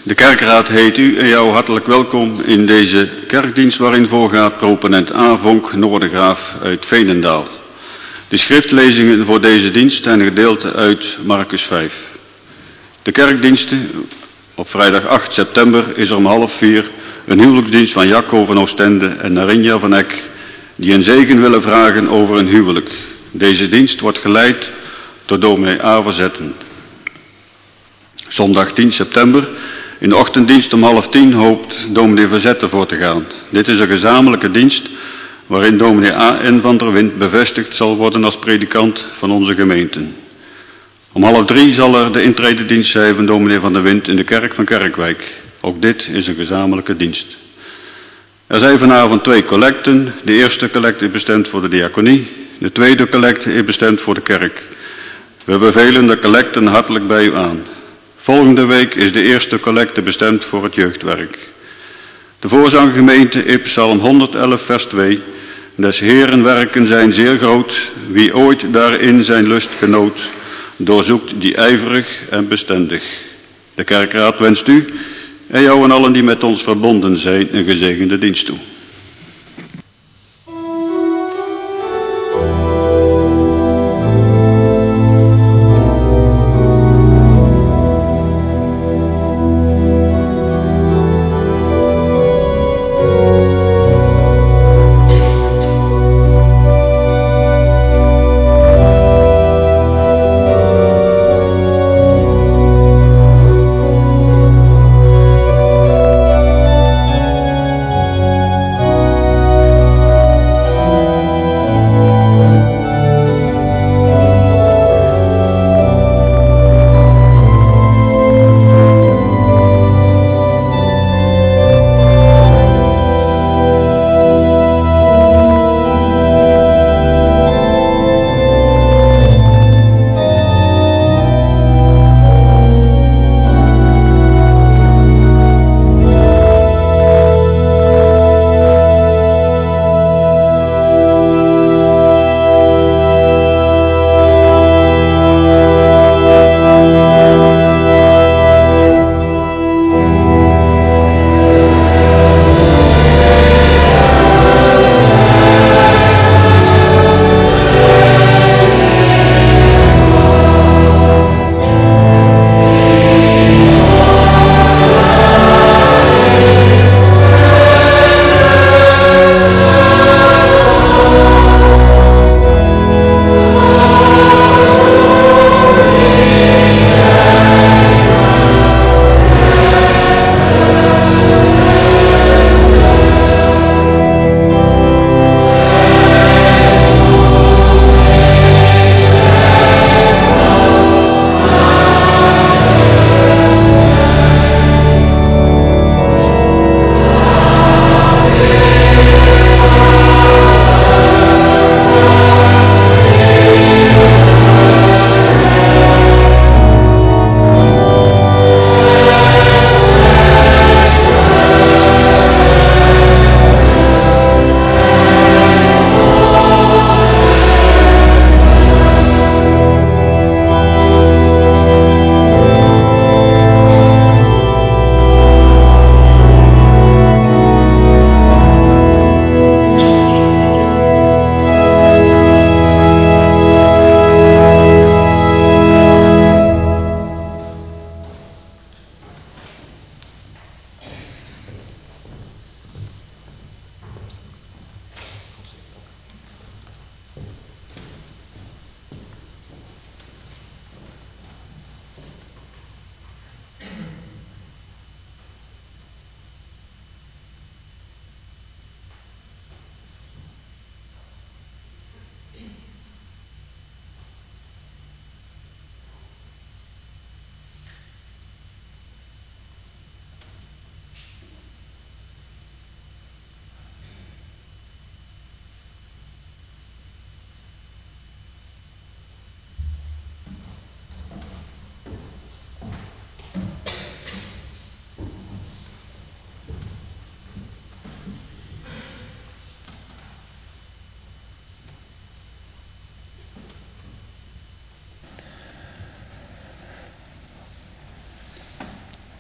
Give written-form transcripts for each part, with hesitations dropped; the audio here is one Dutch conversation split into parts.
De kerkraad heet u en jou hartelijk welkom in deze kerkdienst waarin voorgaat proponent A. Vonk Noordegraaf uit Veenendaal. De schriftlezingen voor deze dienst zijn een gedeelte uit Marcus 5. De kerkdiensten op vrijdag 8 september is er om 3:30 een huwelijksdienst van Jacco van Oostende en Narinja van Eck, die een zegen willen vragen over een huwelijk. Deze dienst wordt geleid door dominee A. Verzetten. Zondag 10 september, in de ochtenddienst om 9:30 hoopt dominee Verzetten voor te gaan. Dit is een gezamenlijke dienst waarin dominee A. N. van der Wind bevestigd zal worden als predikant van onze gemeenten. Om 2:30 zal er de intrededienst zijn van dominee van der Wind in de kerk van Kerkwijk. Ook dit is een gezamenlijke dienst. Er zijn vanavond 2 collecten. De eerste collecte is bestemd voor de diaconie. De tweede collecte is bestemd voor de kerk. We bevelen de collecten hartelijk bij u aan. Volgende week is de eerste collecte bestemd voor het jeugdwerk. De voorzanggemeente is Psalm 111 vers 2. Des Heeren werken zijn zeer groot. Wie ooit daarin zijn lust genoot, doorzoekt die ijverig en bestendig. De kerkraad wenst u en jou en allen die met ons verbonden zijn een gezegende dienst toe.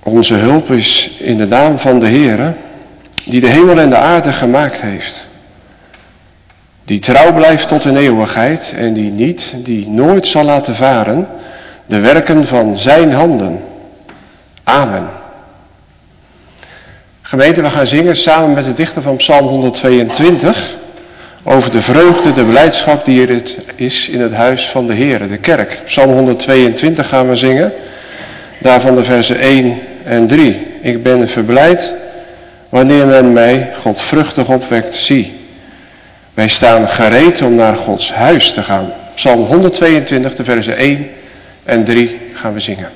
Onze hulp is in de naam van de Heere, die de hemel en de aarde gemaakt heeft. Die trouw blijft tot in eeuwigheid en die nooit zal laten varen de werken van zijn handen. Amen. Gemeente, we gaan zingen samen met de dichter van Psalm 122 over de vreugde, de blijdschap die er is in het huis van de Heere, de kerk. Psalm 122 gaan we zingen, daarvan de versen 1 en 3. Ik ben verblijd wanneer men mij godvruchtig opwekt, zie. Wij staan gereed om naar Gods huis te gaan. Psalm 122, de versen 1 en 3 gaan we zingen.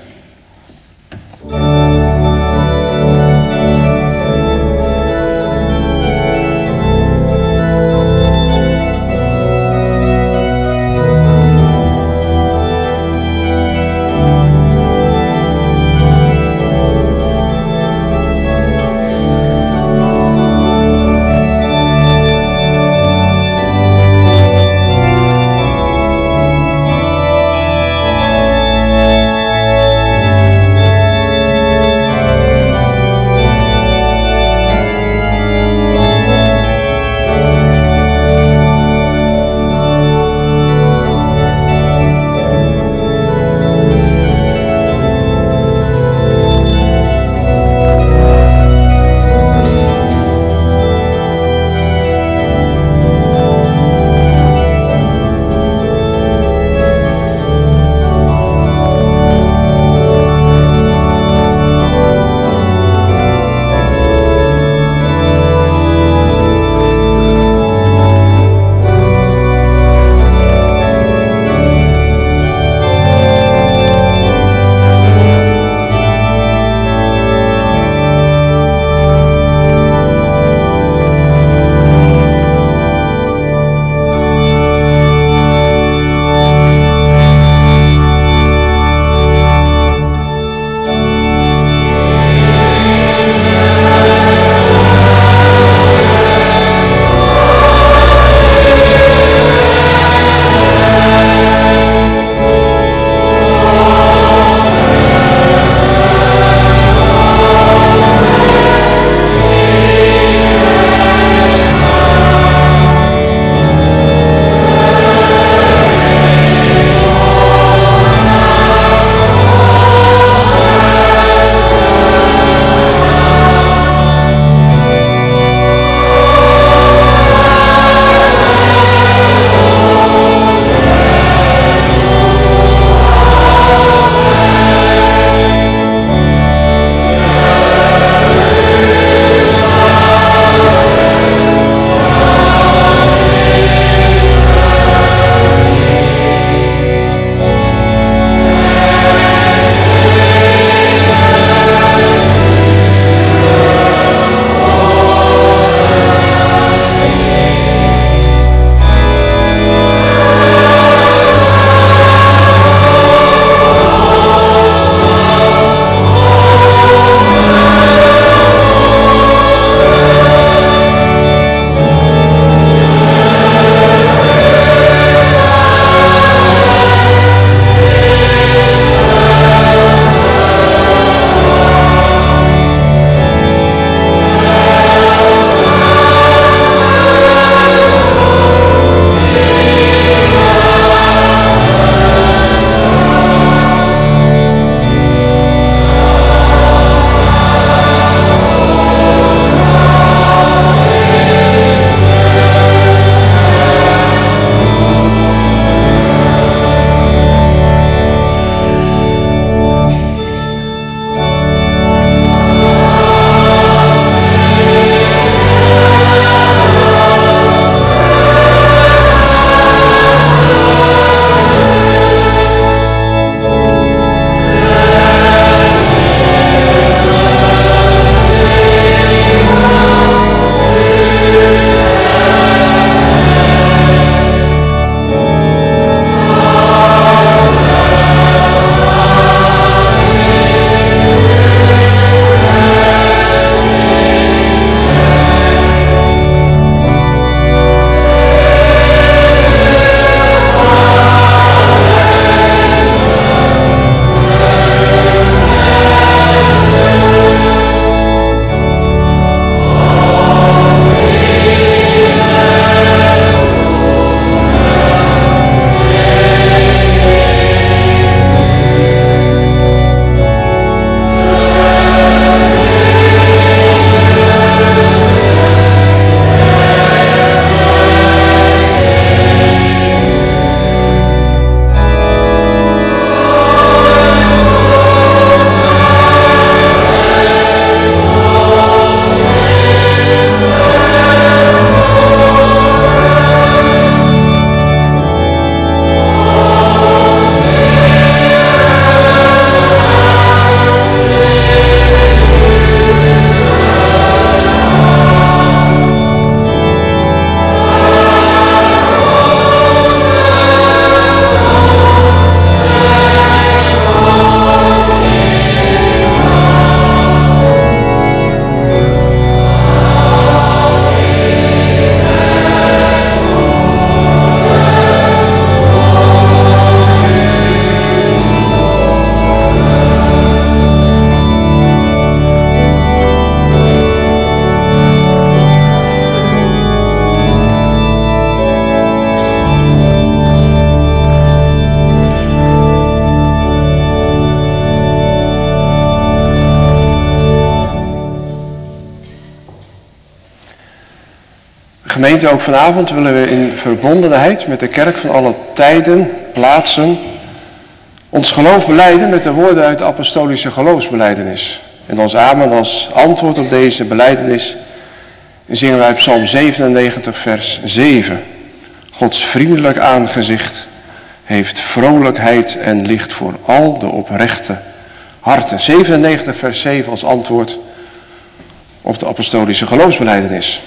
Gemeente, ook vanavond willen we in verbondenheid met de kerk van alle tijden, plaatsen, ons geloof belijden met de woorden uit de apostolische geloofsbelijdenis. En als amen, als antwoord op deze belijdenis, zingen wij Psalm 97, vers 7. Gods vriendelijk aangezicht heeft vrolijkheid en licht voor al de oprechte harten. 97, vers 7 als antwoord op de apostolische geloofsbelijdenis.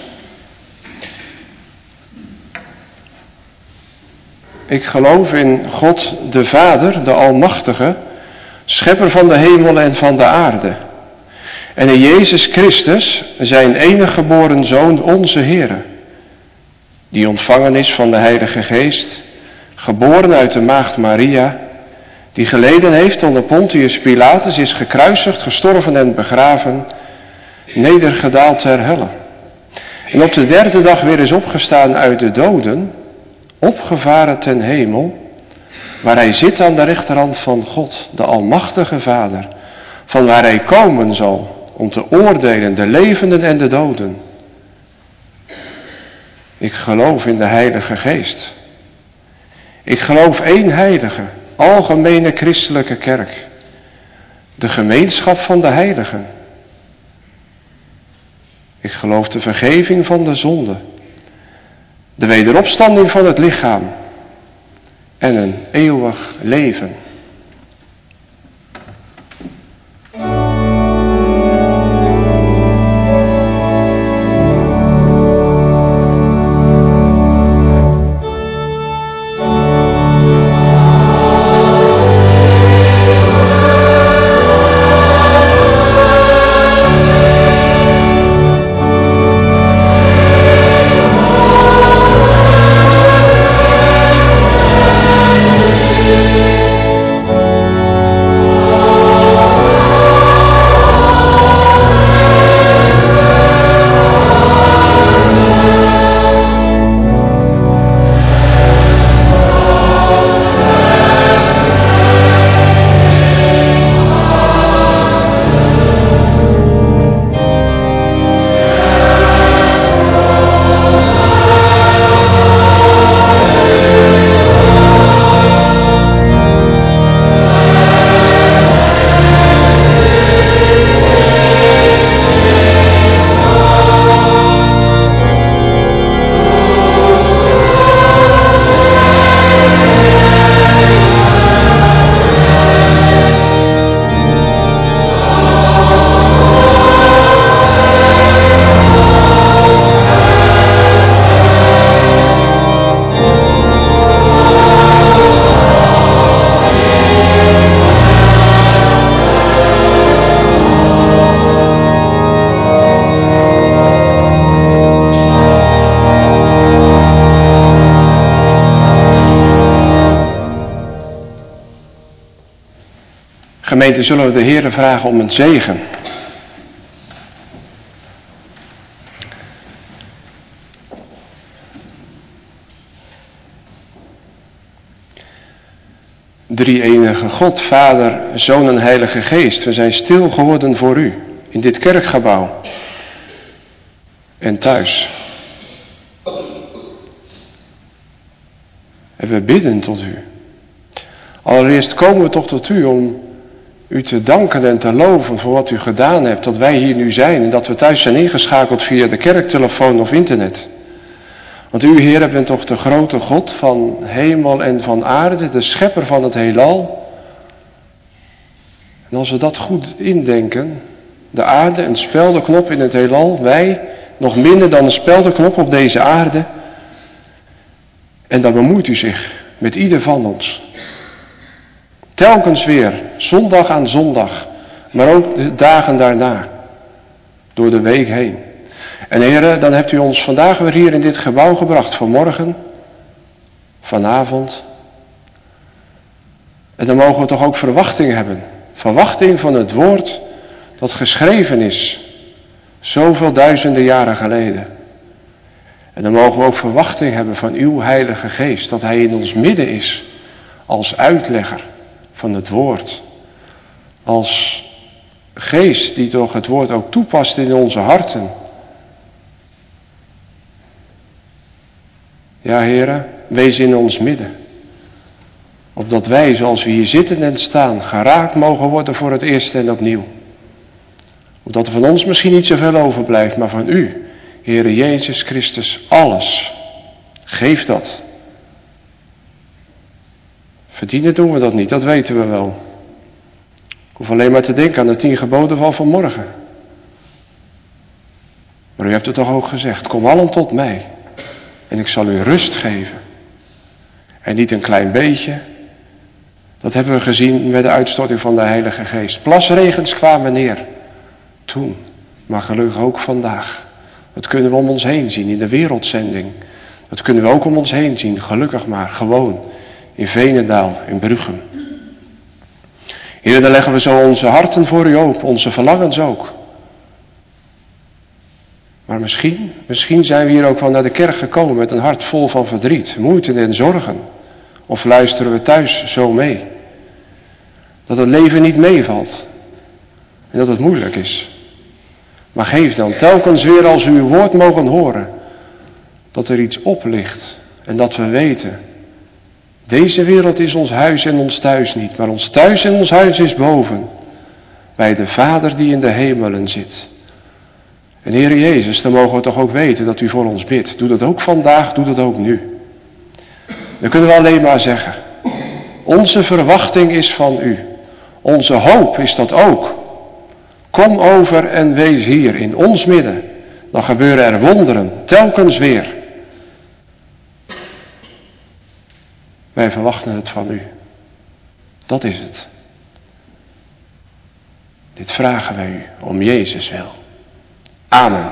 Ik geloof in God de Vader, de Almachtige, schepper van de hemel en van de aarde. En in Jezus Christus, zijn enige geboren Zoon, onze Heere, die ontvangen is van de Heilige Geest, geboren uit de maagd Maria, die geleden heeft onder Pontius Pilatus, is gekruisigd, gestorven en begraven, nedergedaald ter helle. En op de derde dag weer is opgestaan uit de doden, opgevaren ten hemel, waar hij zit aan de rechterhand van God, de Almachtige Vader, van waar hij komen zal om te oordelen de levenden en de doden. Ik geloof in de Heilige Geest. Ik geloof één heilige, algemene christelijke kerk, de gemeenschap van de heiligen. Ik geloof de vergeving van de zonde, de wederopstanding van het lichaam en een eeuwig leven. Gemeente, zullen we de Heere vragen om een zegen. Drie-enige God, Vader, Zoon en Heilige Geest, we zijn stil geworden voor u in dit kerkgebouw en thuis. En we bidden tot u. Allereerst komen we toch tot u om u te danken en te loven voor wat u gedaan hebt, dat wij hier nu zijn en dat we thuis zijn ingeschakeld via de kerktelefoon of internet. Want u, Heer, bent toch de grote God van hemel en van aarde, de schepper van het heelal. En als we dat goed indenken, de aarde een speldenknop in het heelal, wij nog minder dan een speldenknop op deze aarde. En dan bemoeit u zich met ieder van ons. Telkens weer, zondag aan zondag, maar ook de dagen daarna, door de week heen. En Heere, dan hebt u ons vandaag weer hier in dit gebouw gebracht, vanmorgen, vanavond. En dan mogen we toch ook verwachting hebben. Verwachting van het woord dat geschreven is, zoveel duizenden jaren geleden. En dan mogen we ook verwachting hebben van uw Heilige Geest, dat Hij in ons midden is, als uitlegger van het woord. Als geest die toch het woord ook toepast in onze harten. Ja, Heere, wees in ons midden. Opdat wij, zoals we hier zitten en staan, geraakt mogen worden voor het eerst en opnieuw. Opdat er van ons misschien niet zoveel overblijft, maar van u, Heere Jezus Christus, alles. Geef dat. Verdienen doen we dat niet, dat weten we wel. Ik hoef alleen maar te denken aan de 10 geboden van vanmorgen. Maar u hebt het toch ook gezegd, kom allen tot mij en ik zal u rust geven. En niet een klein beetje. Dat hebben we gezien met de uitstorting van de Heilige Geest. Plasregens kwamen neer. Toen, maar gelukkig ook vandaag. Dat kunnen we om ons heen zien in de wereldzending. Dat kunnen we ook om ons heen zien, gelukkig maar, gewoon. In Veenendaal, in Bruchem. Heer, dan leggen we zo onze harten voor u open, onze verlangens ook. Maar misschien zijn we hier ook wel naar de kerk gekomen met een hart vol van verdriet, moeite en zorgen. Of luisteren we thuis zo mee. Dat het leven niet meevalt. En dat het moeilijk is. Maar geef dan telkens weer als we uw woord mogen horen. Dat er iets oplicht. En dat we weten. Deze wereld is ons huis en ons thuis niet. Maar ons thuis en ons huis is boven. Bij de Vader die in de hemelen zit. En Heere Jezus, dan mogen we toch ook weten dat u voor ons bidt. Doe dat ook vandaag, doe dat ook nu. Dan kunnen we alleen maar zeggen. Onze verwachting is van u. Onze hoop is dat ook. Kom over en wees hier in ons midden. Dan gebeuren er wonderen, telkens weer. Wij verwachten het van u. Dat is het. Dit vragen wij u om Jezus wil. Amen.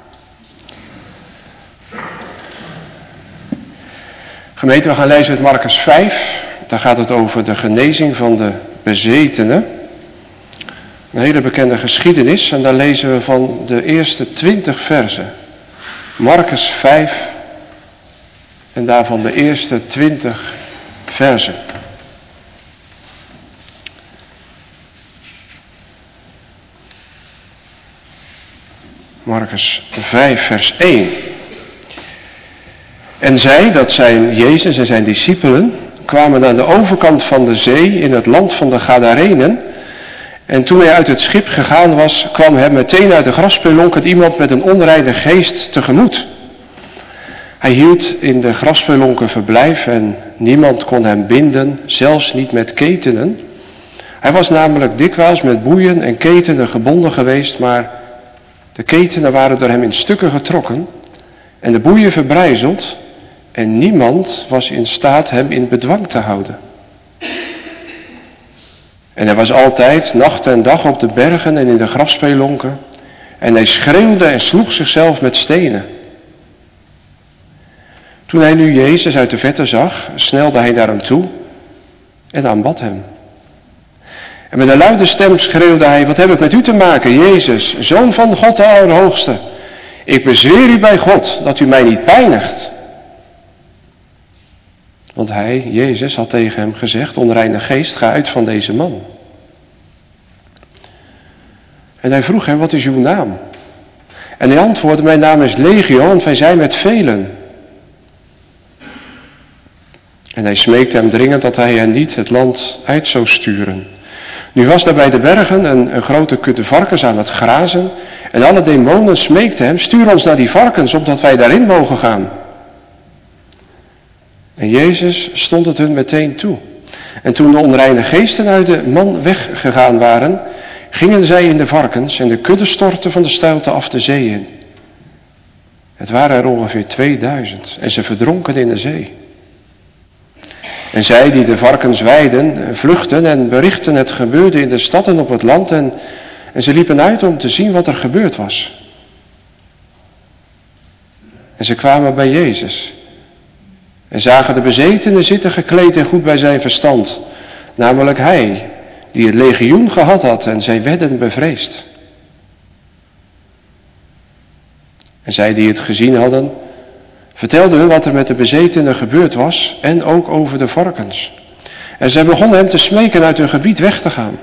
Gemeente, we gaan lezen uit Markus 5. Daar gaat het over de genezing van de bezetenen. Een hele bekende geschiedenis. En daar lezen we van de eerste 20 versen. Markus 5. En daarvan de eerste 20 versen. Markus 5 vers 1. En zij, dat zijn Jezus en zijn discipelen, kwamen aan de overkant van de zee in het land van de Gadarenen. En toen hij uit het schip gegaan was, kwam hem meteen uit de grasspelonken iemand met een onreine geest tegemoet. Hij hield in de grasspelonken verblijf en niemand kon hem binden, zelfs niet met ketenen. Hij was namelijk dikwijls met boeien en ketenen gebonden geweest, maar de ketenen waren door hem in stukken getrokken en de boeien verbrijzeld en niemand was in staat hem in bedwang te houden. En hij was altijd nacht en dag op de bergen en in de grasspelonken en hij schreeuwde en sloeg zichzelf met stenen. Toen hij nu Jezus uit de verte zag, snelde hij naar hem toe en aanbad hem. En met een luide stem schreeuwde hij, wat heb ik met u te maken, Jezus, Zoon van God de Allerhoogste. Ik bezweer u bij God dat u mij niet pijnigt. Want hij, Jezus, had tegen hem gezegd, onreine geest, ga uit van deze man. En hij vroeg hem, wat is uw naam? En hij antwoordde, mijn naam is Legio, want wij zijn met velen. En hij smeekte hem dringend dat hij hen niet het land uit zou sturen. Nu was daar bij de bergen een grote kudde varkens aan het grazen. En alle demonen smeekten hem, stuur ons naar die varkens, opdat wij daarin mogen gaan. En Jezus stond het hun meteen toe. En toen de onreine geesten uit de man weggegaan waren, gingen zij in de varkens en de kudde stortte van de steilte af de zee in. Het waren er ongeveer 2000 en ze verdronken in de zee. En zij die de varkens weiden, vluchtten en berichtten het gebeurde in de stad en op het land en ze liepen uit om te zien wat er gebeurd was. En ze kwamen bij Jezus en zagen de bezetene zitten gekleed en goed bij zijn verstand, namelijk hij die het legioen gehad had en zij werden bevreesd. En zij die het gezien hadden, vertelden hun wat er met de bezetene gebeurd was en ook over de varkens. En zij begonnen hem te smeken uit hun gebied weg te gaan.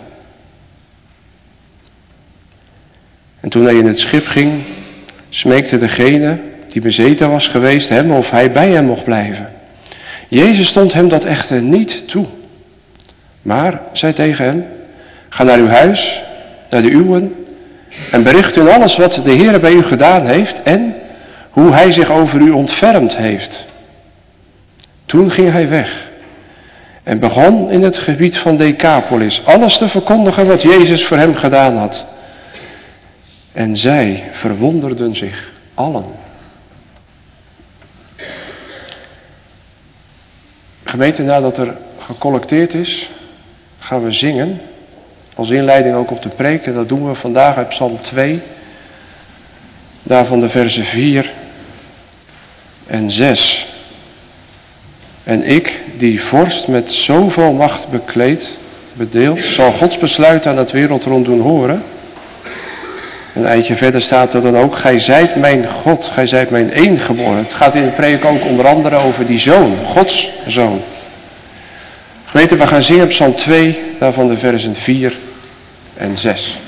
En toen hij in het schip ging, smeekte degene die bezeten was geweest, hem of hij bij hem mocht blijven. Jezus stond hem dat echter niet toe, maar zei tegen hem: ga naar uw huis, naar de uwen, en bericht hun alles wat de Heer bij u gedaan heeft en hoe hij zich over u ontfermd heeft. Toen ging hij weg en begon in het gebied van Decapolis alles te verkondigen wat Jezus voor hem gedaan had. En zij verwonderden zich allen. Gemeente, nadat er gecollecteerd is, gaan we zingen. Als inleiding ook op de preek. En dat doen we vandaag uit Psalm 2. Daarvan de versen 4 en 6. En ik, die vorst met zoveel macht bedeeld, zal Gods besluit aan het wereldrond doen horen. Een eindje verder staat er dan ook: gij zijt mijn God, gij zijt mijn eengeborene. Het gaat in de preek ook onder andere over die zoon, Gods zoon. Gemeente, we gaan zingen Psalm 2, daarvan de versen 4 en 6.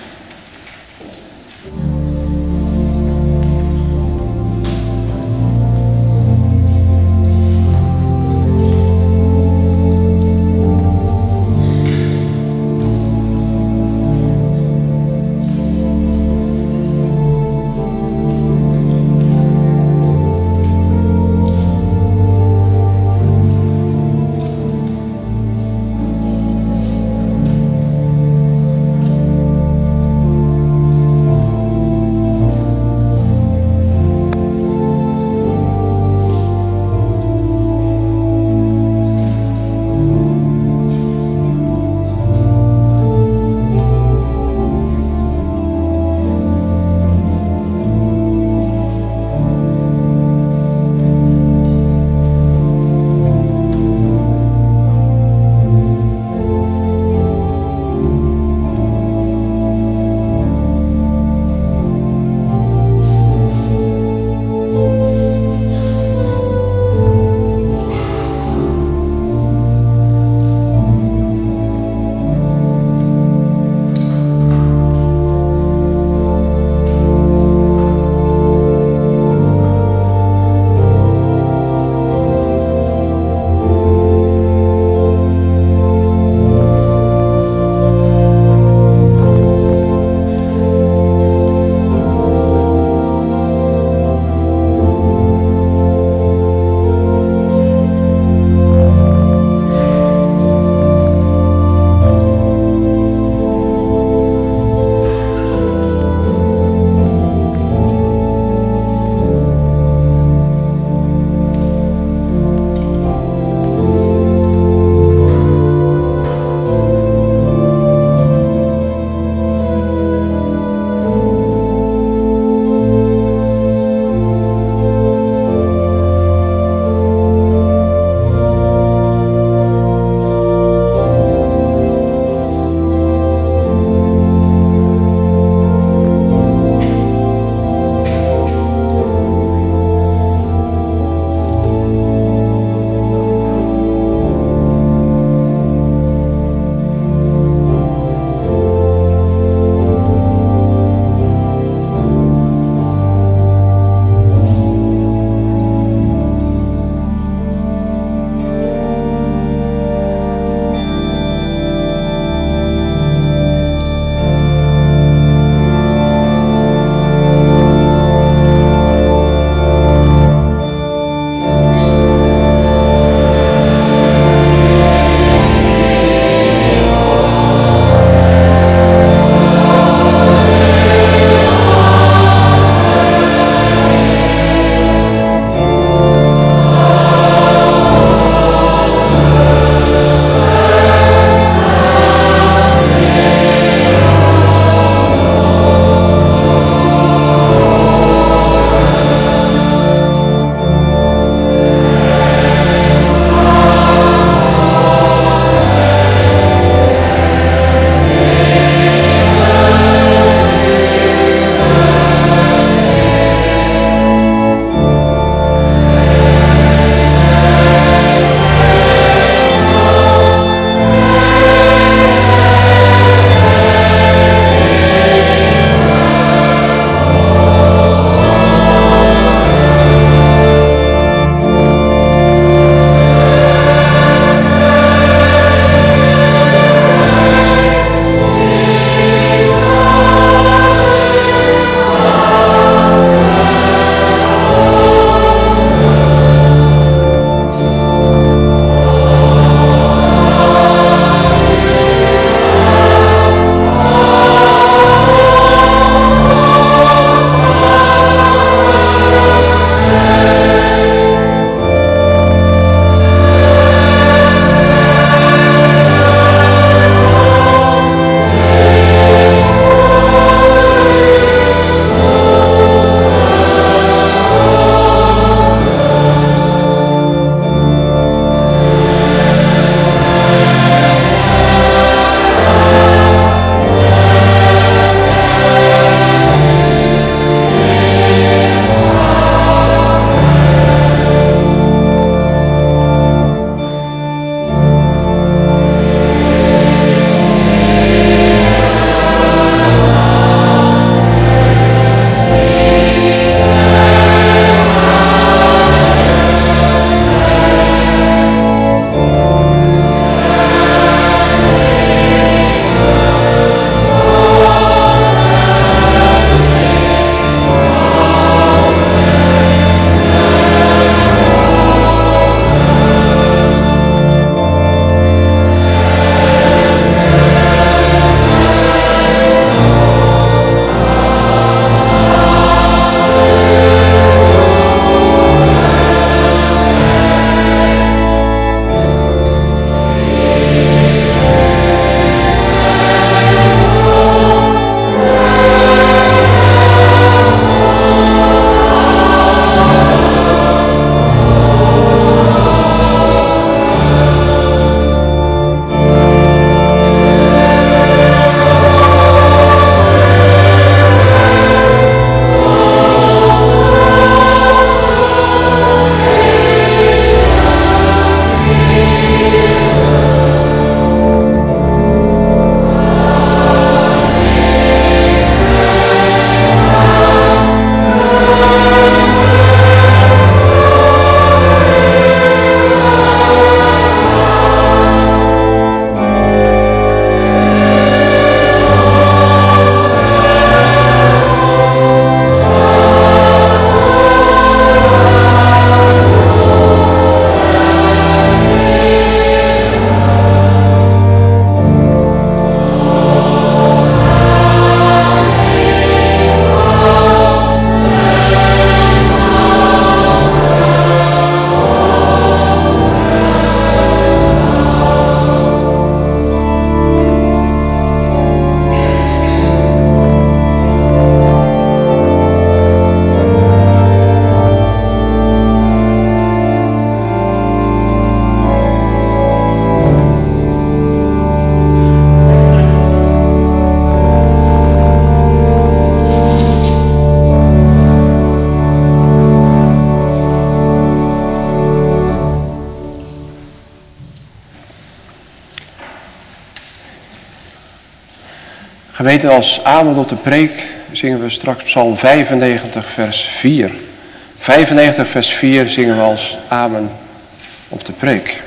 Gemeente, als amen op de preek zingen we straks Psalm 95 vers 4. 95 vers 4 zingen we als amen op de preek.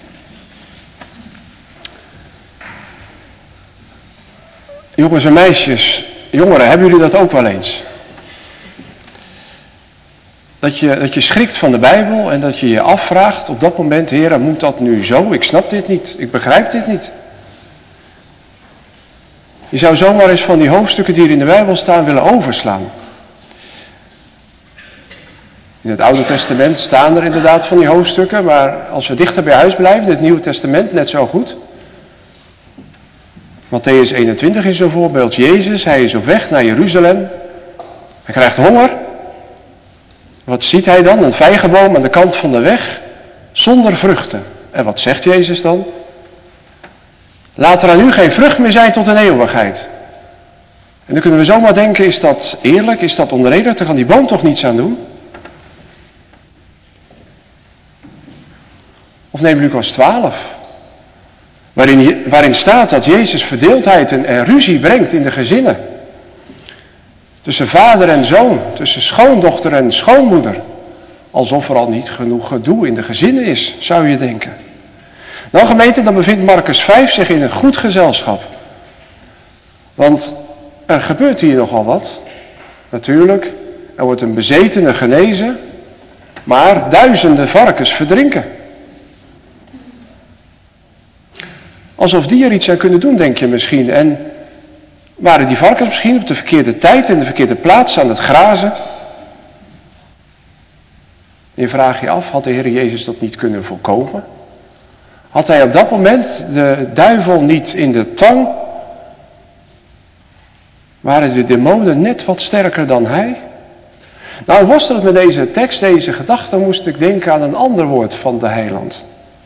Jongens en meisjes, jongeren, hebben jullie dat ook wel eens? Dat je schrikt van de Bijbel en dat je je afvraagt op dat moment, Heer, moet dat nu zo? Ik snap dit niet, ik begrijp dit niet. Je zou zomaar eens van die hoofdstukken die er in de Bijbel staan willen overslaan. In het Oude Testament staan er inderdaad van die hoofdstukken, maar als we dichter bij huis blijven, in het Nieuwe Testament net zo goed. Mattheüs 21 is een voorbeeld. Jezus, hij is op weg naar Jeruzalem. Hij krijgt honger. Wat ziet hij dan? Een vijgenboom aan de kant van de weg, zonder vruchten. En wat zegt Jezus dan? Laat er aan u geen vrucht meer zijn tot een eeuwigheid. En dan kunnen we zomaar denken, is dat eerlijk? Is dat onredelijk? Daar kan die boom toch niets aan doen? Of neem Lucas 12. Waarin staat dat Jezus verdeeldheid en ruzie brengt in de gezinnen. Tussen vader en zoon, tussen schoondochter en schoonmoeder. Alsof er al niet genoeg gedoe in de gezinnen is, zou je denken. Nou gemeente, dan bevindt Marcus 5 zich in een goed gezelschap. Want er gebeurt hier nogal wat. Natuurlijk, er wordt een bezetene genezen, maar duizenden varkens verdrinken. Alsof die er iets aan kunnen doen, denk je misschien. En waren die varkens misschien op de verkeerde tijd en de verkeerde plaats aan het grazen? Je vraagt je af, had de Heer Jezus dat niet kunnen voorkomen? Had hij op dat moment de duivel niet in de tang? Waren de demonen net wat sterker dan hij? Nou, worsteld met deze tekst, deze gedachte, moest ik denken aan een ander woord van de heiland.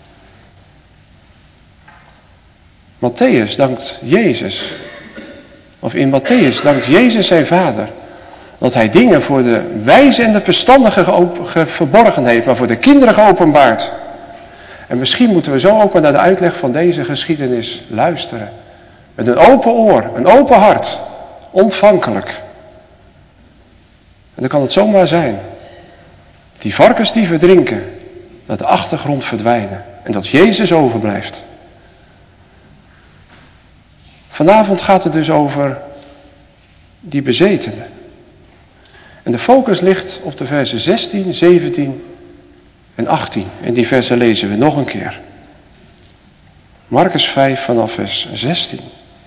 Mattheüs dankt Jezus, of in Mattheüs dankt Jezus zijn vader, dat hij dingen voor de wijze en de verstandigen verborgen heeft, maar voor de kinderen geopenbaard. En misschien moeten we zo ook maar naar de uitleg van deze geschiedenis luisteren. Met een open oor, een open hart, ontvankelijk. En dan kan het zomaar zijn. Die varkens die verdrinken, naar de achtergrond verdwijnen. En dat Jezus overblijft. Vanavond gaat het dus over die bezetenen. En de focus ligt op de versen 16, 17 en 18. En die versen lezen we nog een keer. Marcus 5 vanaf vers 16.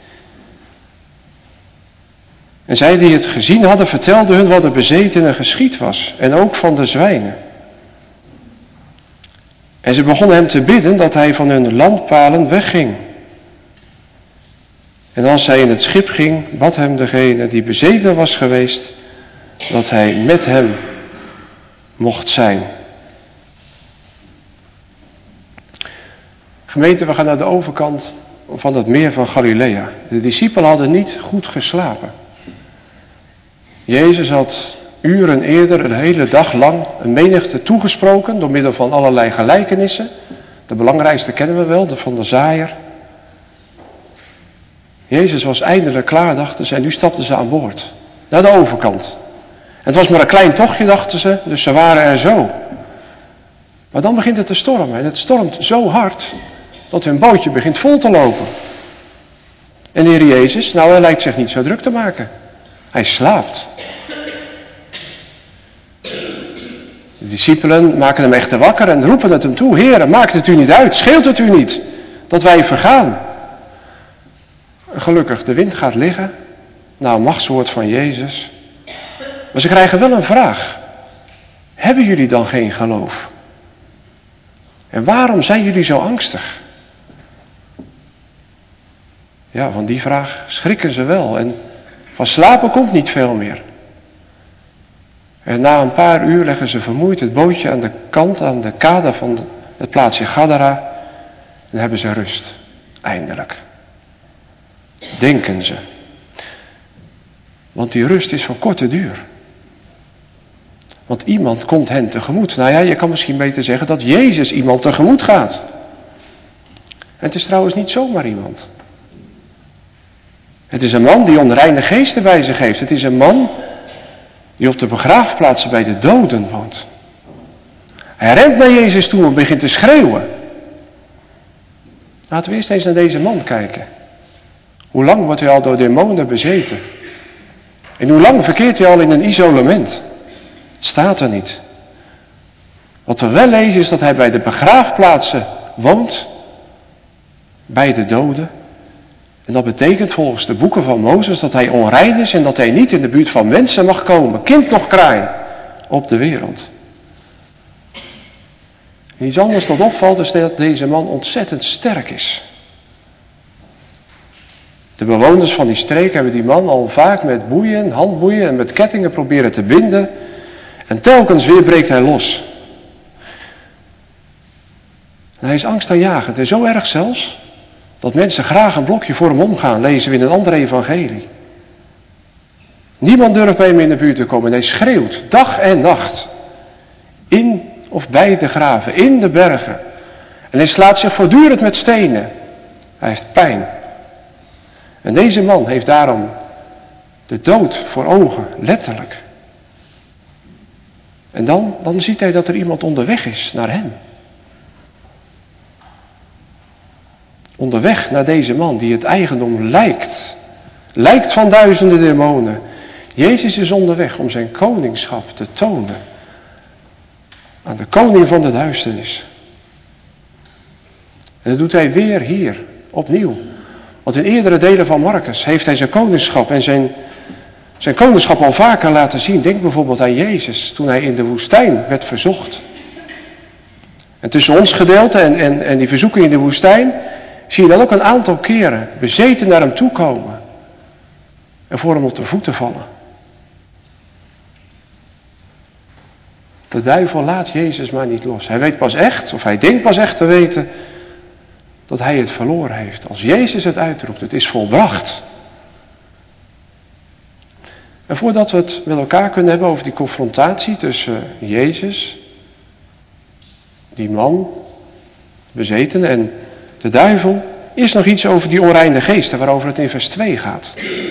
En zij die het gezien hadden, vertelden hun wat de bezetenen geschied was. En ook van de zwijnen. En ze begonnen hem te bidden dat hij van hun landpalen wegging. En als hij in het schip ging, bad hem degene die bezeten was geweest, dat hij met hem mocht zijn. Gemeente, we gaan naar de overkant van het meer van Galilea. De discipelen hadden niet goed geslapen. Jezus had uren eerder, een hele dag lang, een menigte toegesproken door middel van allerlei gelijkenissen. De belangrijkste kennen we wel, de van de zaaier. Jezus was eindelijk klaar, dachten ze, en nu stapten ze aan boord. Naar de overkant. En het was maar een klein tochtje, dachten ze, dus ze waren er zo. Maar dan begint het te stormen. En het stormt zo hard, dat hun bootje begint vol te lopen. En de Heer Jezus, nou, hij lijkt zich niet zo druk te maken. Hij slaapt. De discipelen maken hem echter wakker en roepen het hem toe. Heere, maakt het u niet uit, scheelt het u niet, dat wij vergaan. Gelukkig, de wind gaat liggen. Nou, machtswoord van Jezus. Maar ze krijgen wel een vraag. Hebben jullie dan geen geloof? En waarom zijn jullie zo angstig? Ja, van die vraag schrikken ze wel. En van slapen komt niet veel meer. En na een paar uur leggen ze vermoeid het bootje aan de kant, aan de kade van het plaatsje Gadara. En hebben ze rust. Eindelijk. Denken ze. Want die rust is van korte duur. Want iemand komt hen tegemoet. Nou ja, je kan misschien beter zeggen dat Jezus iemand tegemoet gaat. En het is trouwens niet zomaar iemand. Het is een man die onreine geesten bij zich heeft. Het is een man die op de begraafplaatsen bij de doden woont. Hij rent naar Jezus toe en begint te schreeuwen. Laten we eerst eens naar deze man kijken. Hoe lang wordt hij al door demonen bezeten? En hoe lang verkeert hij al in een isolement? Het staat er niet. Wat we wel lezen is dat hij bij de begraafplaatsen woont. Bij de doden. En dat betekent volgens de boeken van Mozes dat hij onrein is en dat hij niet in de buurt van mensen mag komen. Kind nog kraai op de wereld. En iets anders dat opvalt is dat deze man ontzettend sterk is. De bewoners van die streek hebben die man al vaak met boeien, handboeien en met kettingen proberen te binden. En telkens weer breekt hij los. En hij is angstaanjagend en zo erg zelfs dat mensen graag een blokje voor hem omgaan, lezen we in een ander evangelie. Niemand durft bij hem in de buurt te komen en hij schreeuwt dag en nacht. In of bij de graven, in de bergen. En hij slaat zich voortdurend met stenen. Hij heeft pijn. En deze man heeft daarom de dood voor ogen, letterlijk. En dan ziet hij dat er iemand onderweg is naar hem. Onderweg naar deze man die het eigendom lijkt van duizenden demonen. Jezus is onderweg om zijn koningschap te tonen aan de koning van de duisternis. En dat doet hij weer hier, opnieuw. Want in eerdere delen van Marcus heeft hij zijn koningschap en zijn koningschap al vaker laten zien. Denk bijvoorbeeld aan Jezus toen hij in de woestijn werd verzocht. En tussen ons gedeelte en die verzoeking in de woestijn zie je dan ook een aantal keren bezeten naar hem toe komen. En voor hem op de voeten vallen. De duivel laat Jezus maar niet los. Hij weet pas echt, of hij denkt pas echt te weten, dat hij het verloren heeft. Als Jezus het uitroept, het is volbracht. En voordat we het met elkaar kunnen hebben over die confrontatie tussen Jezus, die man, bezeten en de duivel, is nog iets over die onreine geesten waarover het in vers 2 gaat.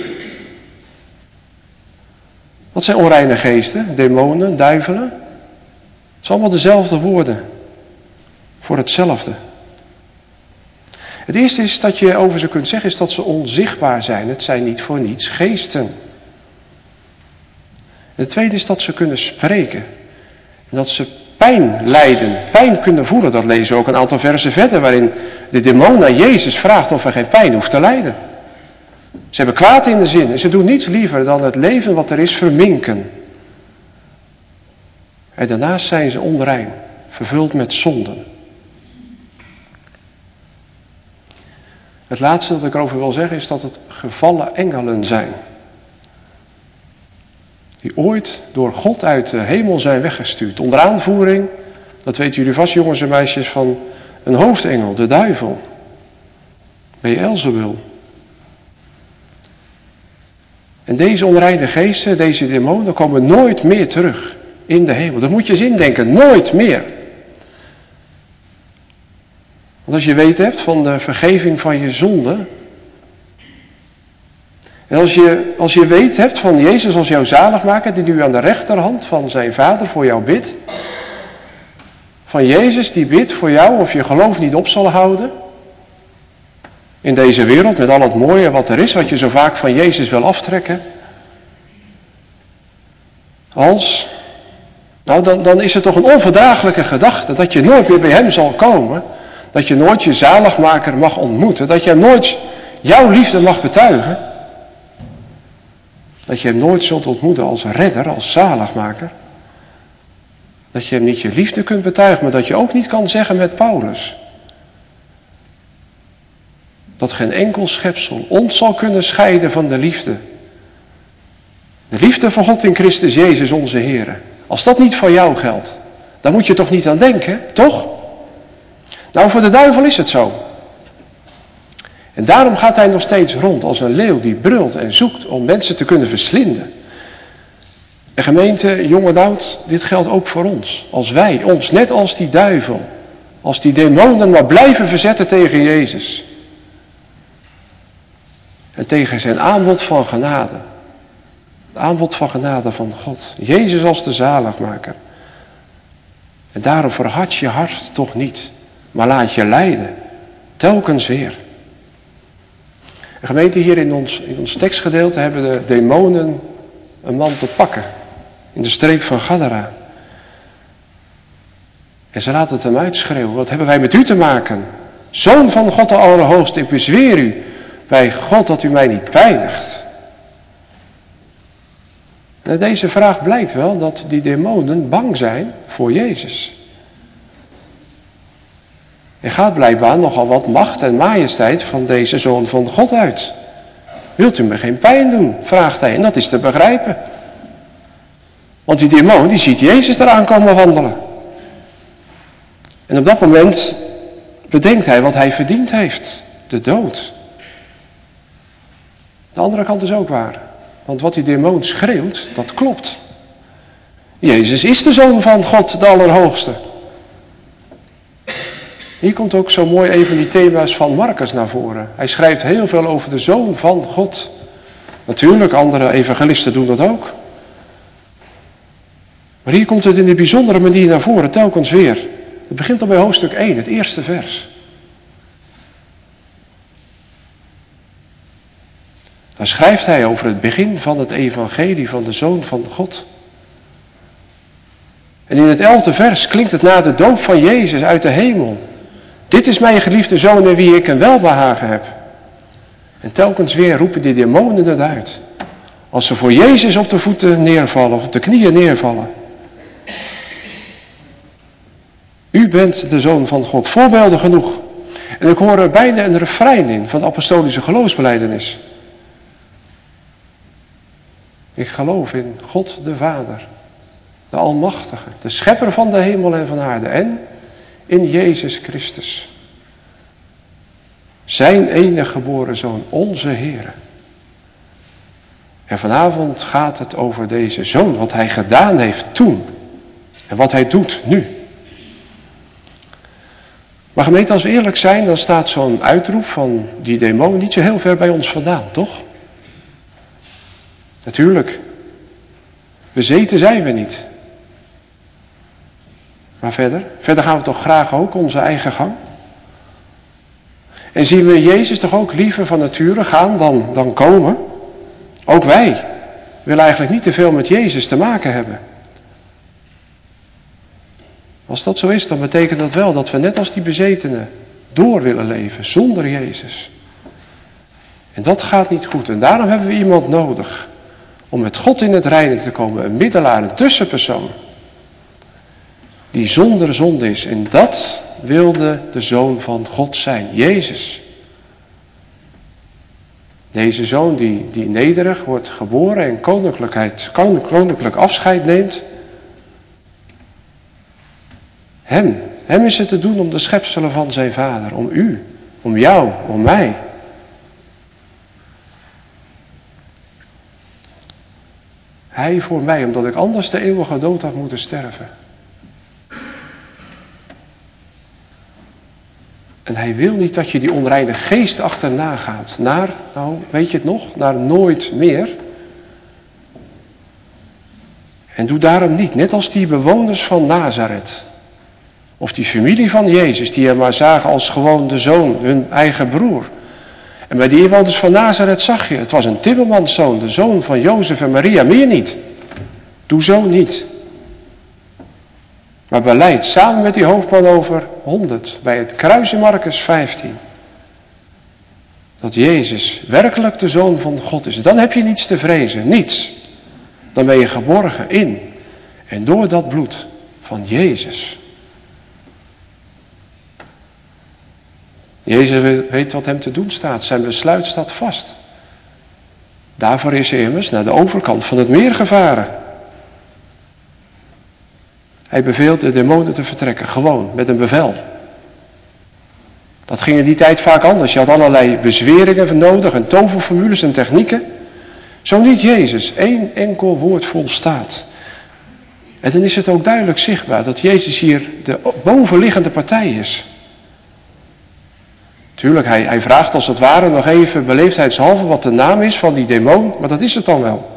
Wat zijn onreine geesten? Demonen, duivelen? Het zijn allemaal dezelfde woorden voor hetzelfde. Het eerste is dat je over ze kunt zeggen is dat ze onzichtbaar zijn. Het zijn niet voor niets geesten. En het tweede is dat ze kunnen spreken. En dat ze pijn lijden, pijn kunnen voelen. Dat lezen we ook een aantal versen verder waarin de demon aan Jezus vraagt of hij geen pijn hoeft te lijden. Ze hebben kwaad in de zin en ze doen niets liever dan het leven wat er is verminken. En daarnaast zijn ze onrein, vervuld met zonden. Het laatste dat ik erover wil zeggen is dat het gevallen engelen zijn. Die ooit door God uit de hemel zijn weggestuurd. Onder aanvoering, dat weten jullie vast jongens en meisjes, van een hoofdengel, de duivel. Beelzebul. En deze onreine geesten, deze demonen, komen nooit meer terug in de hemel. Dat moet je eens indenken, nooit meer. Want als je weet hebt van de vergeving van je zonde. En als je weet hebt van Jezus als jouw zaligmaker, die nu aan de rechterhand van zijn Vader voor jou bidt. Van Jezus die bidt voor jou of je geloof niet op zal houden. In deze wereld met al het mooie wat er is, wat je zo vaak van Jezus wil aftrekken. Dan is het toch een onverdraaglijke gedachte dat je nooit weer bij hem zal komen. Dat je nooit je zaligmaker mag ontmoeten. Dat je hem nooit jouw liefde mag betuigen. Dat je hem nooit zult ontmoeten als redder, als zaligmaker. Dat je hem niet je liefde kunt betuigen, maar dat je ook niet kan zeggen met Paulus. Dat geen enkel schepsel ons zal kunnen scheiden van de liefde. De liefde van God in Christus Jezus onze Heer. Als dat niet voor jou geldt, dan moet je toch niet aan denken, toch? Nou, voor de duivel is het zo. En daarom gaat hij nog steeds rond als een leeuw die brult en zoekt om mensen te kunnen verslinden. En gemeente, jong en oud, dit geldt ook voor ons. Als wij ons, net als die duivel, als die demonen maar blijven verzetten tegen Jezus. En tegen zijn aanbod van genade. Het aanbod van genade van God. Jezus als de zaligmaker. En daarom verhard je hart toch niet. Maar laat je leiden. Telkens weer. En gemeente, hier in ons tekstgedeelte hebben de demonen een man te pakken. In de streek van Gadara. En ze laten het hem uitschreeuwen. Wat hebben wij met u te maken? Zoon van God de Allerhoogste, ik bezweer u bij God dat u mij niet pijnigt. En uit deze vraag blijkt wel dat die demonen bang zijn voor Jezus. Er gaat blijkbaar nogal wat macht en majesteit van deze Zoon van God uit. Wilt u me geen pijn doen? Vraagt hij. En dat is te begrijpen. Want die demon die ziet Jezus eraan komen wandelen. En op dat moment bedenkt hij wat hij verdiend heeft. De dood. De andere kant is ook waar. Want wat die demon schreeuwt, dat klopt. Jezus is de Zoon van God, de Allerhoogste. Hier komt ook zo mooi even die thema's van Marcus naar voren. Hij schrijft heel veel over de Zoon van God. Natuurlijk, andere evangelisten doen dat ook. Maar hier komt het in een bijzondere manier naar voren, telkens weer. Het begint al bij hoofdstuk 1, het eerste vers. Daar schrijft hij over het begin van het evangelie van de Zoon van God. En in het 11e vers klinkt het na de doop van Jezus uit de hemel. Dit is mijn geliefde Zoon in wie ik een welbehagen heb. En telkens weer roepen die demonen het uit. Als ze voor Jezus op de voeten neervallen of op de knieën neervallen. U bent de Zoon van God, voorbeelden genoeg. En ik hoor er bijna een refrein in van de apostolische geloofsbelijdenis. Ik geloof in God de Vader, de Almachtige, de Schepper van de hemel en van aarde en in Jezus Christus. Zijn enige geboren Zoon, onze Heere. En vanavond gaat het over deze Zoon, wat hij gedaan heeft toen en wat hij doet nu. Maar gemeente, als we eerlijk zijn, dan staat zo'n uitroep van die demon niet zo heel ver bij ons vandaan, toch? Natuurlijk. Bezeten zijn we niet. Maar verder? Verder gaan we toch graag ook onze eigen gang? En zien we Jezus toch ook liever van nature gaan dan komen? Ook wij willen eigenlijk niet te veel met Jezus te maken hebben. Als dat zo is, dan betekent dat wel dat we net als die bezetenen door willen leven zonder Jezus. En dat gaat niet goed. En daarom hebben we iemand nodig om met God in het reine te komen. Een middelaar, een tussenpersoon. Die zonder zonde is. En dat wilde de Zoon van God zijn. Jezus. Deze Zoon die nederig wordt geboren en koninklijk afscheid neemt. Hem is het te doen om de schepselen van zijn Vader. Om u, om jou, om mij. Hij voor mij, omdat ik anders de eeuwige dood had moeten sterven. En hij wil niet dat je die onreine geest achterna gaat. Naar, weet je het nog? Naar nooit meer. En doe daarom niet, net als die bewoners van Nazareth. Of die familie van Jezus, die hem maar zagen als gewoon de zoon, hun eigen broer. En bij die inwoners van Nazareth zag je, het was een timmermanszoon, de zoon van Jozef en Maria, meer niet. Doe zo niet. Maar beleid samen met die hoofdman over 100, bij het kruis in Marcus 15. Dat Jezus werkelijk de Zoon van God is. Dan heb je niets te vrezen, niets. Dan ben je geborgen in en door dat bloed van Jezus. Jezus weet wat hem te doen staat. Zijn besluit staat vast. Daarvoor is hij immers naar de overkant van het meer gevaren. Hij beveelt de demonen te vertrekken. Gewoon, met een bevel. Dat ging in die tijd vaak anders. Je had allerlei bezweringen nodig en toverformules en technieken. Zo niet Jezus. 1 enkel woord volstaat. En dan is het ook duidelijk zichtbaar dat Jezus hier de bovenliggende partij is. Tuurlijk, hij vraagt als het ware nog even beleefdheidshalve wat de naam is van die demon, maar dat is het dan wel.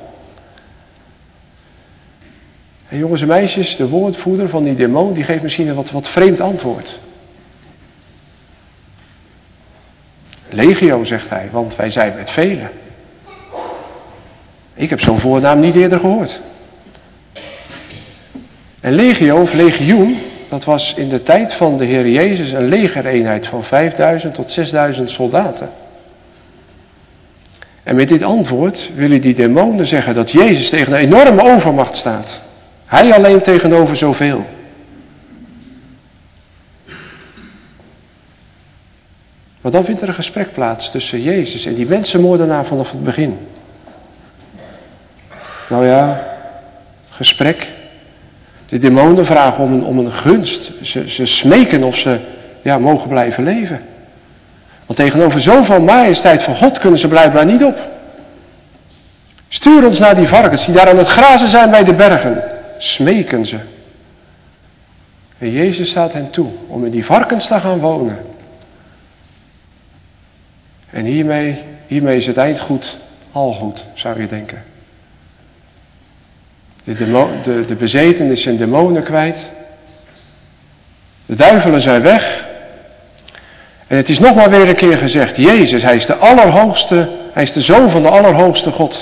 En jongens en meisjes, de woordvoerder van die demon, die geeft misschien een wat vreemd antwoord. Legio, zegt hij, want wij zijn met velen. Ik heb zo'n voornaam niet eerder gehoord. En legio of legioen, dat was in de tijd van de Heer Jezus een legereenheid van 5000 tot 6000 soldaten. En met dit antwoord willen die demonen zeggen dat Jezus tegen een enorme overmacht staat. Hij alleen tegenover zoveel. Maar dan vindt er een gesprek plaats tussen Jezus en die mensenmoordenaar vanaf het begin. Nou ja, gesprek. De demonen vragen om een gunst. Ze smeken of ze mogen blijven leven. Want tegenover zoveel majesteit van God kunnen ze blijkbaar niet op. Stuur ons naar die varkens die daar aan het grazen zijn bij de bergen. Smeken ze. En Jezus staat hen toe om in die varkens te gaan wonen. En hiermee is het eind goed, al goed, zou je denken. De bezetenen zijn demonen kwijt. De duivelen zijn weg. En het is nog maar weer een keer gezegd, Jezus, hij is de Allerhoogste, hij is de Zoon van de Allerhoogste God.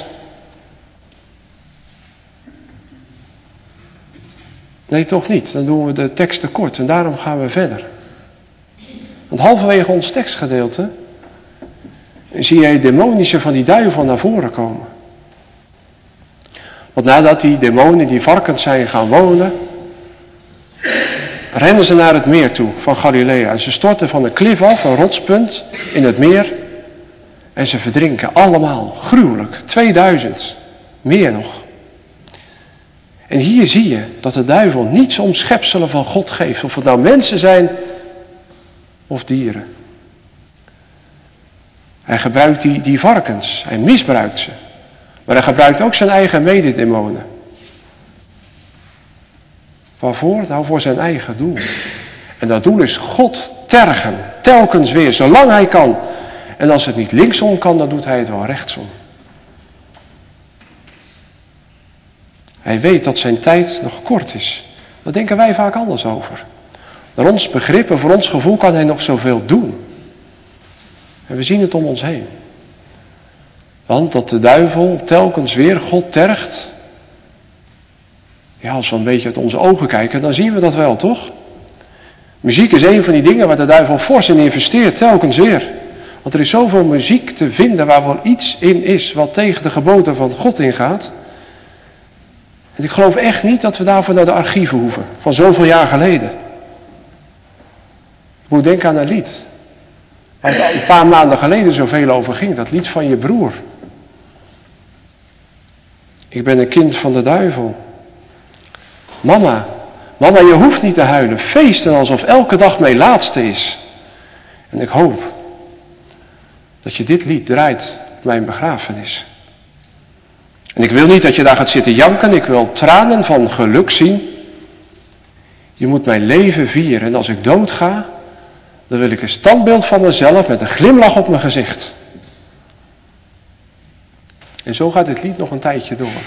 Nee, toch niet. Dan doen we de tekst te kort en daarom gaan we verder. Want halverwege ons tekstgedeelte zie je het demonische van die duivel naar voren komen. Want nadat die demonen, die varkens zijn gaan wonen, rennen ze naar het meer toe van Galilea. En ze storten van een klif af, een rotspunt, in het meer. En ze verdrinken allemaal, gruwelijk, 2000, meer nog. En hier zie je dat de duivel niets om schepselen van God geeft. Of het nou mensen zijn of dieren. Hij gebruikt die varkens, hij misbruikt ze. Maar hij gebruikt ook zijn eigen mededemonen. Waarvoor? Nou, voor zijn eigen doel. En dat doel is God tergen, telkens weer, zolang hij kan. En als het niet linksom kan, dan doet hij het wel rechtsom. Hij weet dat zijn tijd nog kort is. Daar denken wij vaak anders over. Naar ons begrip en voor ons gevoel kan hij nog zoveel doen. En we zien het om ons heen. Want dat de duivel telkens weer God tergt. Ja, als we een beetje uit onze ogen kijken, dan zien we dat wel, toch? Muziek is een van die dingen waar de duivel fors in investeert, telkens weer. Want er is zoveel muziek te vinden waar wel iets in is wat tegen de geboden van God ingaat. En ik geloof echt niet dat we daarvoor naar de archieven hoeven, van zoveel jaar geleden. Ik moet denken aan een lied. Waar een paar maanden geleden zoveel over ging, dat lied van je broer. Ik ben een kind van de duivel. Mama, je hoeft niet te huilen. Feesten alsof elke dag mijn laatste is. En ik hoop dat je dit lied draait op mijn begrafenis. En ik wil niet dat je daar gaat zitten janken. Ik wil tranen van geluk zien. Je moet mijn leven vieren. En als ik doodga, dan wil ik een standbeeld van mezelf met een glimlach op mijn gezicht. En zo gaat dit lied nog een tijdje door.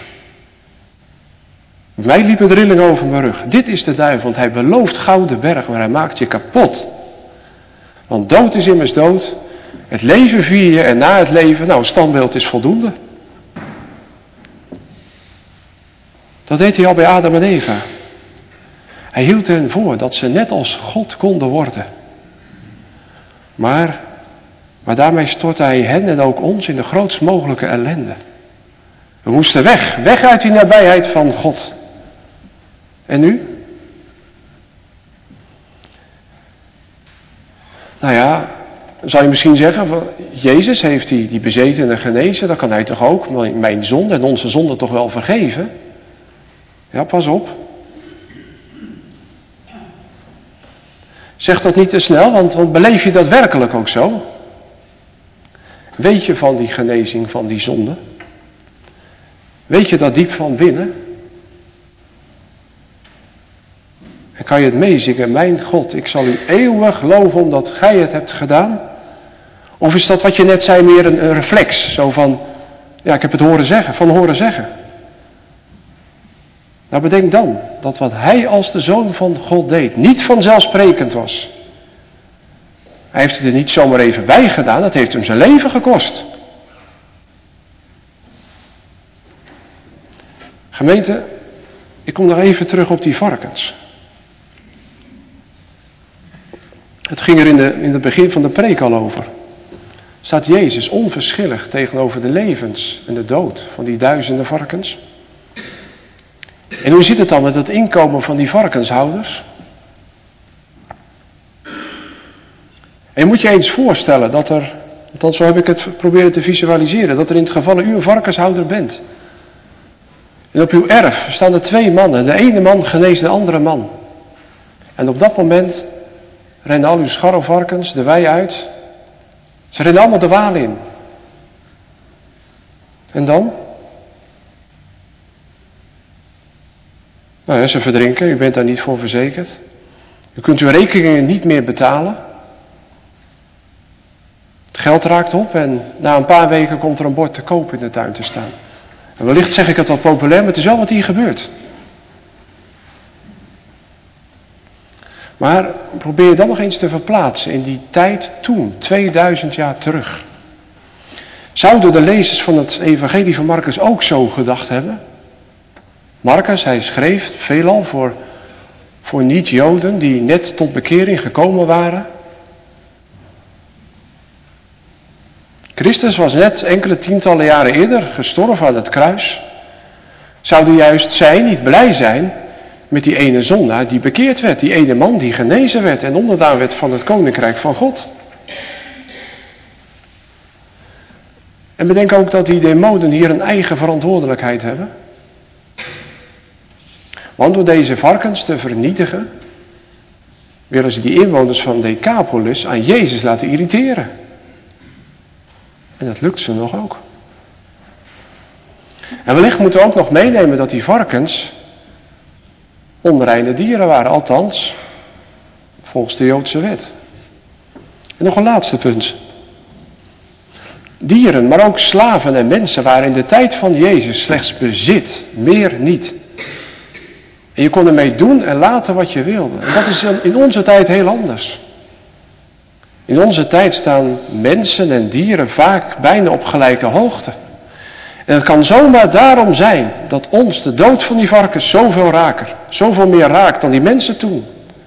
Bij mij liep een rilling over mijn rug. Dit is de duivel, want hij belooft gouden berg, maar hij maakt je kapot. Want dood is immers dood. Het leven vier je en na het leven, een standbeeld is voldoende. Dat deed hij al bij Adam en Eva. Hij hield hen voor dat ze net als God konden worden. Maar daarmee stortte hij hen en ook ons in de grootst mogelijke ellende. We moesten weg uit die nabijheid van God. En nu? Nou ja, zou je misschien zeggen, Jezus heeft die bezetenen genezen, dan kan hij toch ook mijn zonde en onze zonde toch wel vergeven? Ja, pas op. Zeg dat niet te snel, want beleef je dat werkelijk ook zo? Weet je van die genezing van die zonde? Weet je dat diep van binnen? En kan je het meezingen? Mijn God, ik zal u eeuwig loven omdat gij het hebt gedaan. Of is dat wat je net zei meer een reflex? Zo van, ja, ik heb het horen zeggen. Nou, bedenk dan dat wat hij als de Zoon van God deed niet vanzelfsprekend was. Hij heeft het er niet zomaar even bij gedaan, dat heeft hem zijn leven gekost. Gemeente, ik kom nog even terug op die varkens. Het ging er in het begin van de preek al over. Staat Jezus onverschillig tegenover de levens en de dood van die duizenden varkens? En hoe zit het dan met het inkomen van die varkenshouders? En je moet je eens voorstellen dat er, althans zo heb ik het proberen te visualiseren, dat er in het geval u een varkenshouder bent. En op uw erf staan er 2 mannen. De ene man geneest de andere man. En op dat moment rennen al uw scharrevarkens de wei uit. Ze rennen allemaal de waal in. En dan? Nou ja, ze verdrinken. U bent daar niet voor verzekerd. U kunt uw rekeningen niet meer betalen. Het geld raakt op en na een paar weken komt er een bord te koop in de tuin te staan. En wellicht zeg ik het wat populair, maar het is wel wat hier gebeurt. Maar probeer je dan nog eens te verplaatsen in die tijd toen, 2000 jaar terug. Zouden de lezers van het evangelie van Marcus ook zo gedacht hebben? Marcus, hij schreef veelal voor niet-Joden die net tot bekering gekomen waren. Christus was net enkele tientallen jaren eerder gestorven aan het kruis. Zouden juist zij niet blij zijn met die ene zondaar die bekeerd werd, die ene man die genezen werd en onderdaan werd van het koninkrijk van God? En bedenk ook dat die demonen hier een eigen verantwoordelijkheid hebben. Want door deze varkens te vernietigen, willen ze die inwoners van Decapolis aan Jezus laten irriteren. En dat lukt ze nog ook. En wellicht moeten we ook nog meenemen dat die varkens onreine dieren waren, althans volgens de Joodse wet. En nog een laatste punt. Dieren, maar ook slaven en mensen waren in de tijd van Jezus slechts bezit, meer niet. En je kon ermee doen en laten wat je wilde. En dat is in onze tijd heel anders. In onze tijd staan mensen en dieren vaak bijna op gelijke hoogte. En het kan zomaar daarom zijn dat ons de dood van die varkens zoveel meer raakt dan die mensen toen.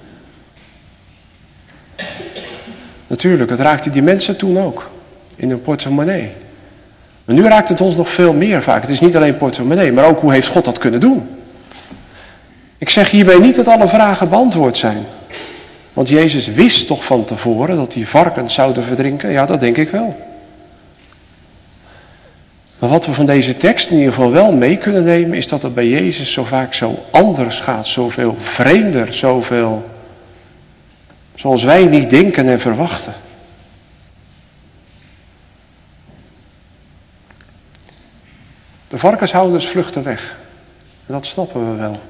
Natuurlijk, het raakte die mensen toen ook. In hun portemonnee. Maar nu raakt het ons nog veel meer vaak. Het is niet alleen portemonnee, maar ook hoe heeft God dat kunnen doen? Ik zeg hierbij niet dat alle vragen beantwoord zijn. Want Jezus wist toch van tevoren dat die varkens zouden verdrinken? Ja, dat denk ik wel. Maar wat we van deze tekst in ieder geval wel mee kunnen nemen, is dat het bij Jezus zo vaak zo anders gaat. Zoveel vreemder, zoveel zoals wij niet denken en verwachten. De varkenshouders vluchten weg. En dat snappen we wel.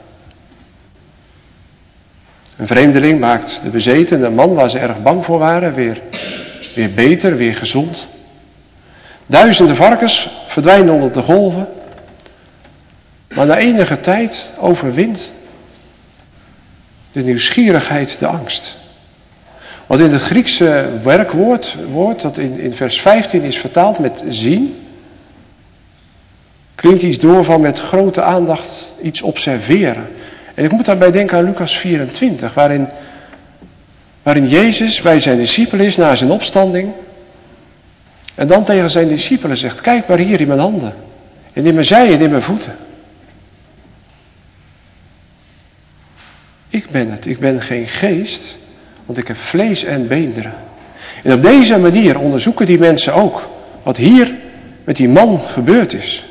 Een vreemdeling maakt de bezetene man waar ze erg bang voor waren weer beter, weer gezond. Duizenden varkens verdwijnen onder de golven. Maar na enige tijd overwint de nieuwsgierigheid de angst. Want in het Griekse werkwoord dat in vers 15 is vertaald met zien, klinkt iets door van met grote aandacht iets observeren. En ik moet daarbij denken aan Lucas 24, waarin Jezus bij zijn discipelen is na zijn opstanding. En dan tegen zijn discipelen zegt, kijk maar hier in mijn handen. En in mijn zij en in mijn voeten. Ik ben het, ik ben geen geest, want ik heb vlees en beenderen. En op deze manier onderzoeken die mensen ook wat hier met die man gebeurd is.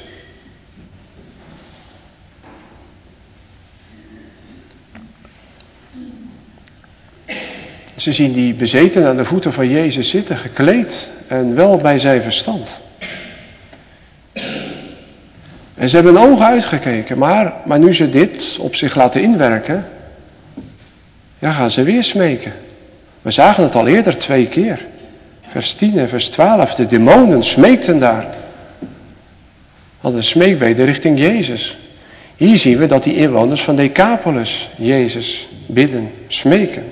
Ze zien die bezeten aan de voeten van Jezus zitten, gekleed en wel bij zijn verstand. En ze hebben hun ogen uitgekeken, maar nu ze dit op zich laten inwerken, ja, gaan ze weer smeken. We zagen het al eerder 2 keer. Vers 10 en vers 12. De demonen smeekten daar. Hadden een smeekbede richting Jezus. Hier zien we dat die inwoners van Decapolis Jezus bidden, smeken.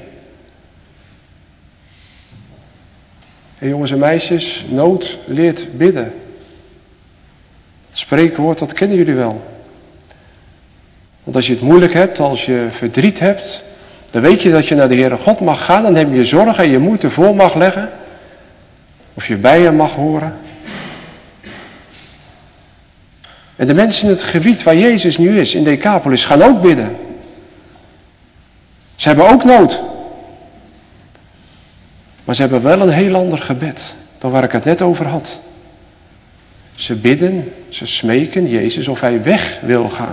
En jongens en meisjes, nood leert bidden. Het spreekwoord, dat kennen jullie wel. Want als je het moeilijk hebt, als je verdriet hebt, dan weet je dat je naar de Heere God mag gaan en hem je zorgen en je moeite voor mag leggen. Of je bij hem mag horen. En de mensen in het gebied waar Jezus nu is, in Decapolis, gaan ook bidden. Ze hebben ook nood. Maar ze hebben wel een heel ander gebed dan waar ik het net over had. Ze bidden, ze smeken Jezus of hij weg wil gaan.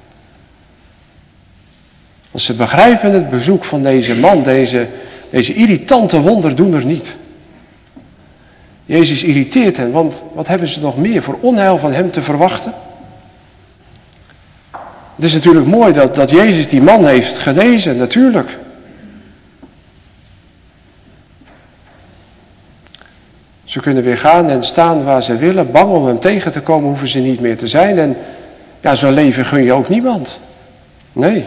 Want ze begrijpen het bezoek van deze man, deze irritante wonderdoener niet. Jezus irriteert hen, want wat hebben ze nog meer voor onheil van hem te verwachten? Het is natuurlijk mooi dat Jezus die man heeft genezen, natuurlijk. Ze kunnen weer gaan en staan waar ze willen. Bang om hem tegen te komen hoeven ze niet meer te zijn. En ja, zo'n leven gun je ook niemand. Nee.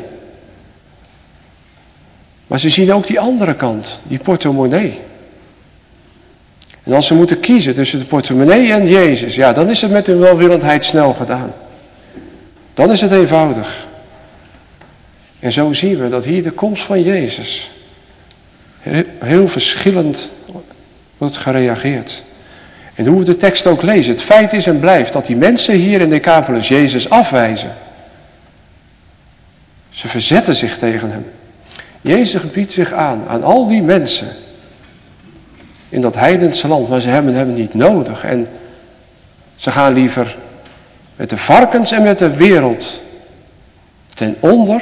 Maar ze zien ook die andere kant, die portemonnee. En als ze moeten kiezen tussen de portemonnee en Jezus, ja, dan is het met hun welwillendheid snel gedaan. Dan is het eenvoudig. En zo zien we dat hier de komst van Jezus heel verschillend wordt gereageerd. En hoe we de tekst ook lezen, het feit is en blijft dat die mensen hier in Decapolis Jezus afwijzen. Ze verzetten zich tegen hem. Jezus biedt zich aan al die mensen in dat heidense land, maar ze hebben hem niet nodig. En ze gaan liever met de varkens en met de wereld ten onder,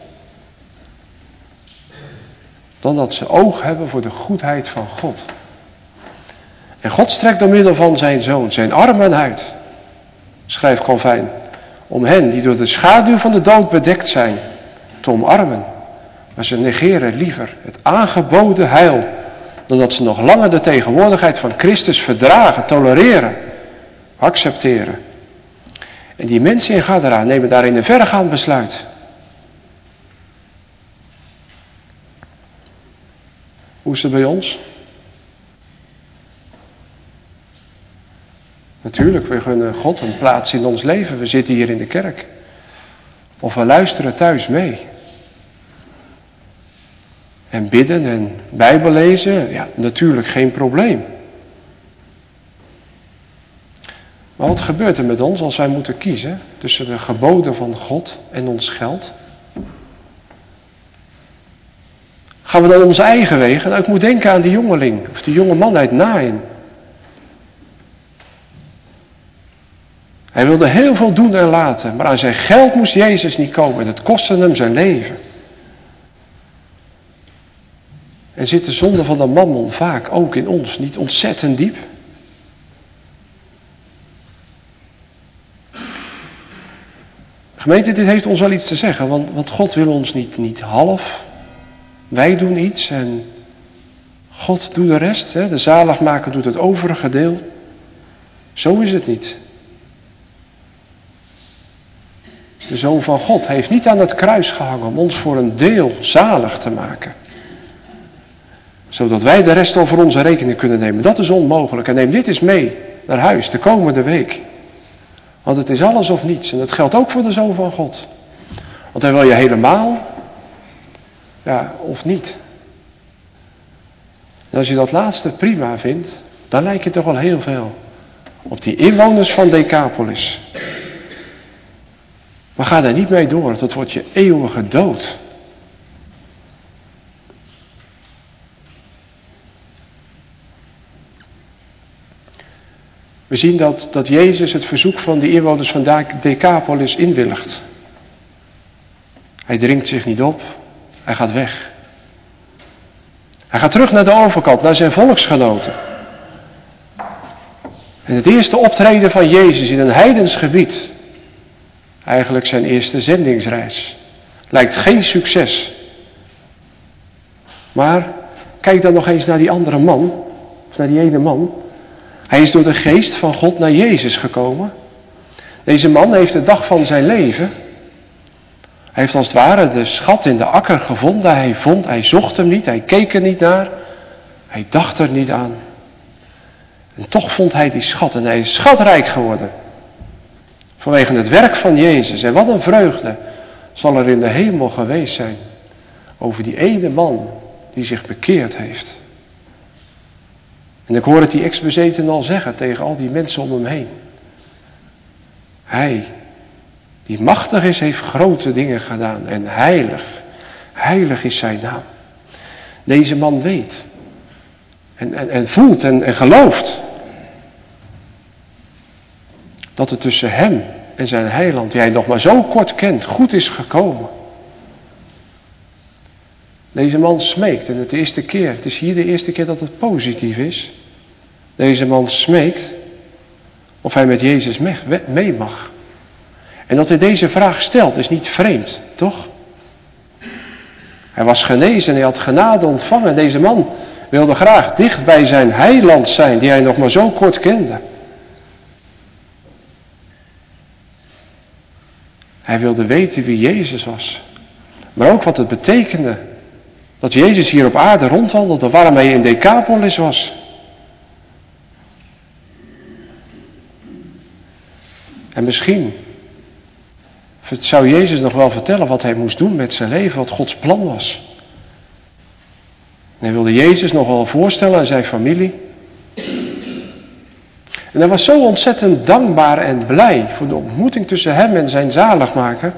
dan dat ze oog hebben voor de goedheid van God. En God strekt door middel van zijn zoon zijn armen uit, schrijft Calvijn, om hen die door de schaduw van de dood bedekt zijn, te omarmen. Maar ze negeren liever het aangeboden heil, dan dat ze nog langer de tegenwoordigheid van Christus verdragen, tolereren, accepteren. En die mensen in Gadara nemen daarin een verregaand besluit. Hoe is het bij ons? Natuurlijk, we gunnen God een plaats in ons leven. We zitten hier in de kerk. Of we luisteren thuis mee. En bidden en Bijbel lezen, ja, natuurlijk geen probleem. Maar wat gebeurt er met ons als wij moeten kiezen tussen de geboden van God en ons geld? Gaan we dan onze eigen wegen? Nou, ik moet denken aan die jongeling, of die jonge man uit Naïn. Hij wilde heel veel doen en laten, maar aan zijn geld moest Jezus niet komen en het kostte hem zijn leven. En zit de zonde van de mammon vaak ook in ons niet ontzettend diep? Gemeente, dit heeft ons wel iets te zeggen, want God wil ons niet half. Wij doen iets en God doet de rest. Hè? De zaligmaker doet het overige deel. Zo is het niet. De Zoon van God heeft niet aan het kruis gehangen om ons voor een deel zalig te maken. Zodat wij de rest al voor onze rekening kunnen nemen. Dat is onmogelijk. En neem dit eens mee naar huis de komende week. Want het is alles of niets. En dat geldt ook voor de Zoon van God. Want hij wil je helemaal, ja, of niet. En als je dat laatste prima vindt, dan lijkt je toch wel heel veel op die inwoners van Decapolis. Maar ga daar niet mee door, dat wordt je eeuwige dood. We zien dat Jezus het verzoek van de inwoners van Decapolis inwilligt. Hij dringt zich niet op, hij gaat weg. Hij gaat terug naar de overkant, naar zijn volksgenoten. En het eerste optreden van Jezus in een heidens gebied, eigenlijk zijn eerste zendingsreis, lijkt geen succes. Maar kijk dan nog eens naar die andere man of naar die ene man. Hij is door de geest van God naar Jezus gekomen. Deze man heeft de dag van zijn leven. Hij heeft als het ware de schat in de akker gevonden. Hij zocht hem niet, hij keek er niet naar. Hij dacht er niet aan. En toch vond hij die schat en hij is schatrijk geworden. Vanwege het werk van Jezus. En wat een vreugde zal er in de hemel geweest zijn over die ene man die zich bekeerd heeft. En ik hoor het die ex-bezeten al zeggen tegen al die mensen om hem heen. Hij, die machtig is, heeft grote dingen gedaan. En heilig is zijn naam. Deze man weet. En voelt en gelooft. Dat het tussen hem en zijn heiland, die hij nog maar zo kort kent, goed is gekomen. Deze man smeekt, en het is hier de eerste keer dat het positief is. Deze man smeekt of hij met Jezus mee mag. En dat hij deze vraag stelt is niet vreemd, toch? Hij was genezen en hij had genade ontvangen. Deze man wilde graag dicht bij zijn heiland zijn, die hij nog maar zo kort kende. Hij wilde weten wie Jezus was. Maar ook wat het betekende dat Jezus hier op aarde rondwandelde, waarom hij in Decapolis was. En misschien zou Jezus nog wel vertellen wat hij moest doen met zijn leven, wat Gods plan was. En hij wilde Jezus nog wel voorstellen aan zijn familie. En hij was zo ontzettend dankbaar en blij voor de ontmoeting tussen hem en zijn zaligmaker.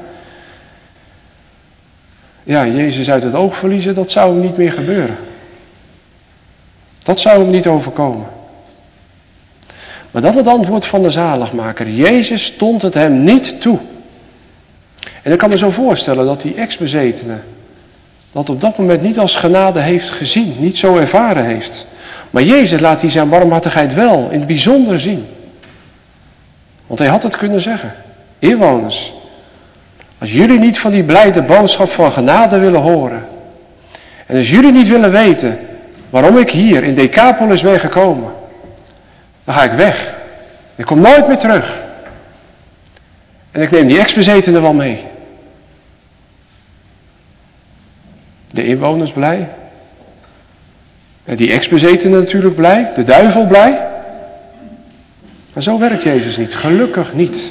Ja, Jezus uit het oog verliezen, dat zou hem niet meer gebeuren. Dat zou hem niet overkomen. Maar dat het antwoord van de zaligmaker. Jezus stond het hem niet toe. En ik kan me zo voorstellen dat die ex-bezetene dat op dat moment niet als genade heeft gezien, niet zo ervaren heeft. Maar Jezus laat hij zijn barmhartigheid wel in het bijzonder zien. Want hij had het kunnen zeggen. Inwoners, als jullie niet van die blijde boodschap van genade willen horen. En als jullie niet willen weten waarom ik hier in Decapolis ben gekomen. Dan ga ik weg. Ik kom nooit meer terug. En ik neem die ex-bezetenen wel mee. De inwoners blij. En die ex-bezetenen natuurlijk blij. De duivel blij. Maar zo werkt Jezus niet. Gelukkig niet.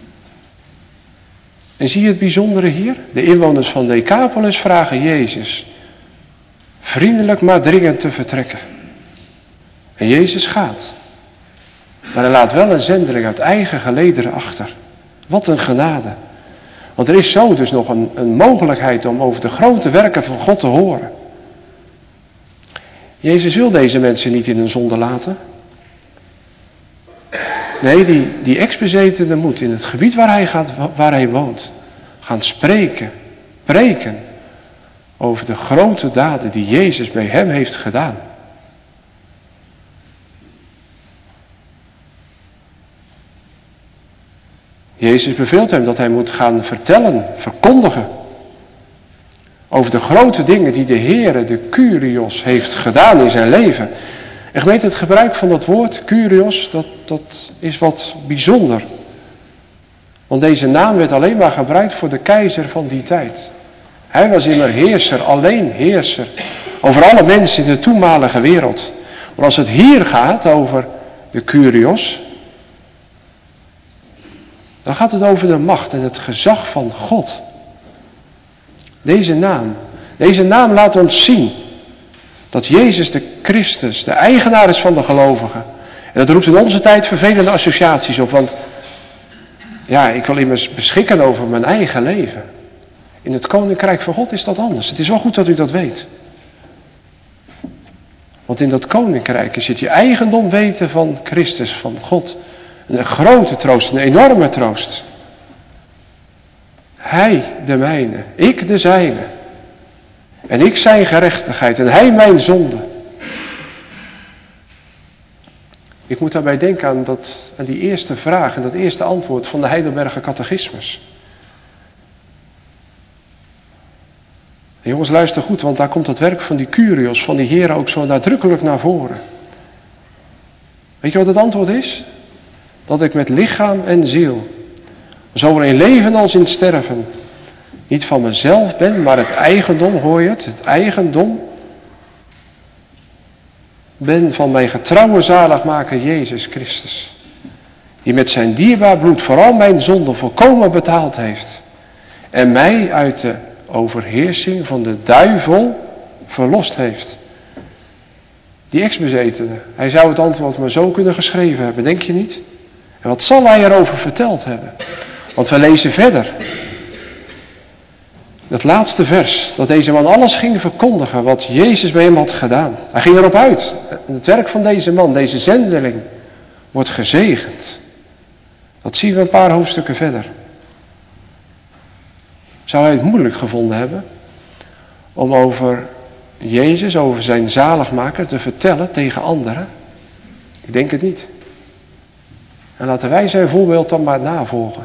En zie je het bijzondere hier? De inwoners van Decapolis vragen Jezus vriendelijk maar dringend te vertrekken. En Jezus gaat. Maar hij laat wel een zendeling uit eigen gelederen achter. Wat een genade. Want er is zo dus nog een mogelijkheid om over de grote werken van God te horen. Jezus wil deze mensen niet in hun zonde laten. Nee, die ex-bezetene moet in het gebied waar hij woont, gaan preken over de grote daden die Jezus bij hem heeft gedaan. Jezus beveelt hem dat hij moet gaan vertellen, verkondigen over de grote dingen die de Heere, de Kyrios, heeft gedaan in zijn leven. En gemeente, het gebruik van dat woord, Kyrios, dat is wat bijzonder. Want deze naam werd alleen maar gebruikt voor de keizer van die tijd. Hij was immer heerser, alleen heerser, over alle mensen in de toenmalige wereld. Maar als het hier gaat over de Kyrios, dan gaat het over de macht en het gezag van God. Deze naam laat ons zien dat Jezus de Christus, de eigenaar is van de gelovigen. En dat roept in onze tijd vervelende associaties op, want ja, ik wil immers beschikken over mijn eigen leven. In het koninkrijk van God is dat anders. Het is wel goed dat u dat weet. Want in dat koninkrijk is het je eigendom weten van Christus, van God. Een grote troost, een enorme troost. Hij de mijne, ik de zijne. En ik zijn gerechtigheid en hij mijn zonde. Ik moet daarbij denken aan die eerste vraag en dat eerste antwoord van de Heidelberger Catechismus. En jongens, luister goed, want daar komt het werk van die Kyrios, van die Heere ook zo nadrukkelijk naar voren. Weet je wat het antwoord is? Dat ik met lichaam en ziel, zowel in leven als in sterven, niet van mezelf ben, maar het eigendom, hoor je het? Het eigendom ben van mijn getrouwe zaligmaker Jezus Christus. Die met zijn dierbaar bloed vooral mijn zonde volkomen betaald heeft. En mij uit de overheersing van de duivel verlost heeft. Die ex-bezetene, hij zou het antwoord maar zo kunnen geschreven hebben, denk je niet? En wat zal hij erover verteld hebben? Want we lezen verder. Het laatste vers, dat deze man alles ging verkondigen wat Jezus bij hem had gedaan. Hij ging erop uit. Het werk van deze man, deze zendeling, wordt gezegend. Dat zien we een paar hoofdstukken verder. Zou hij het moeilijk gevonden hebben om over Jezus, over zijn zaligmaker te vertellen tegen anderen? Ik denk het niet. En laten wij zijn voorbeeld dan maar navolgen.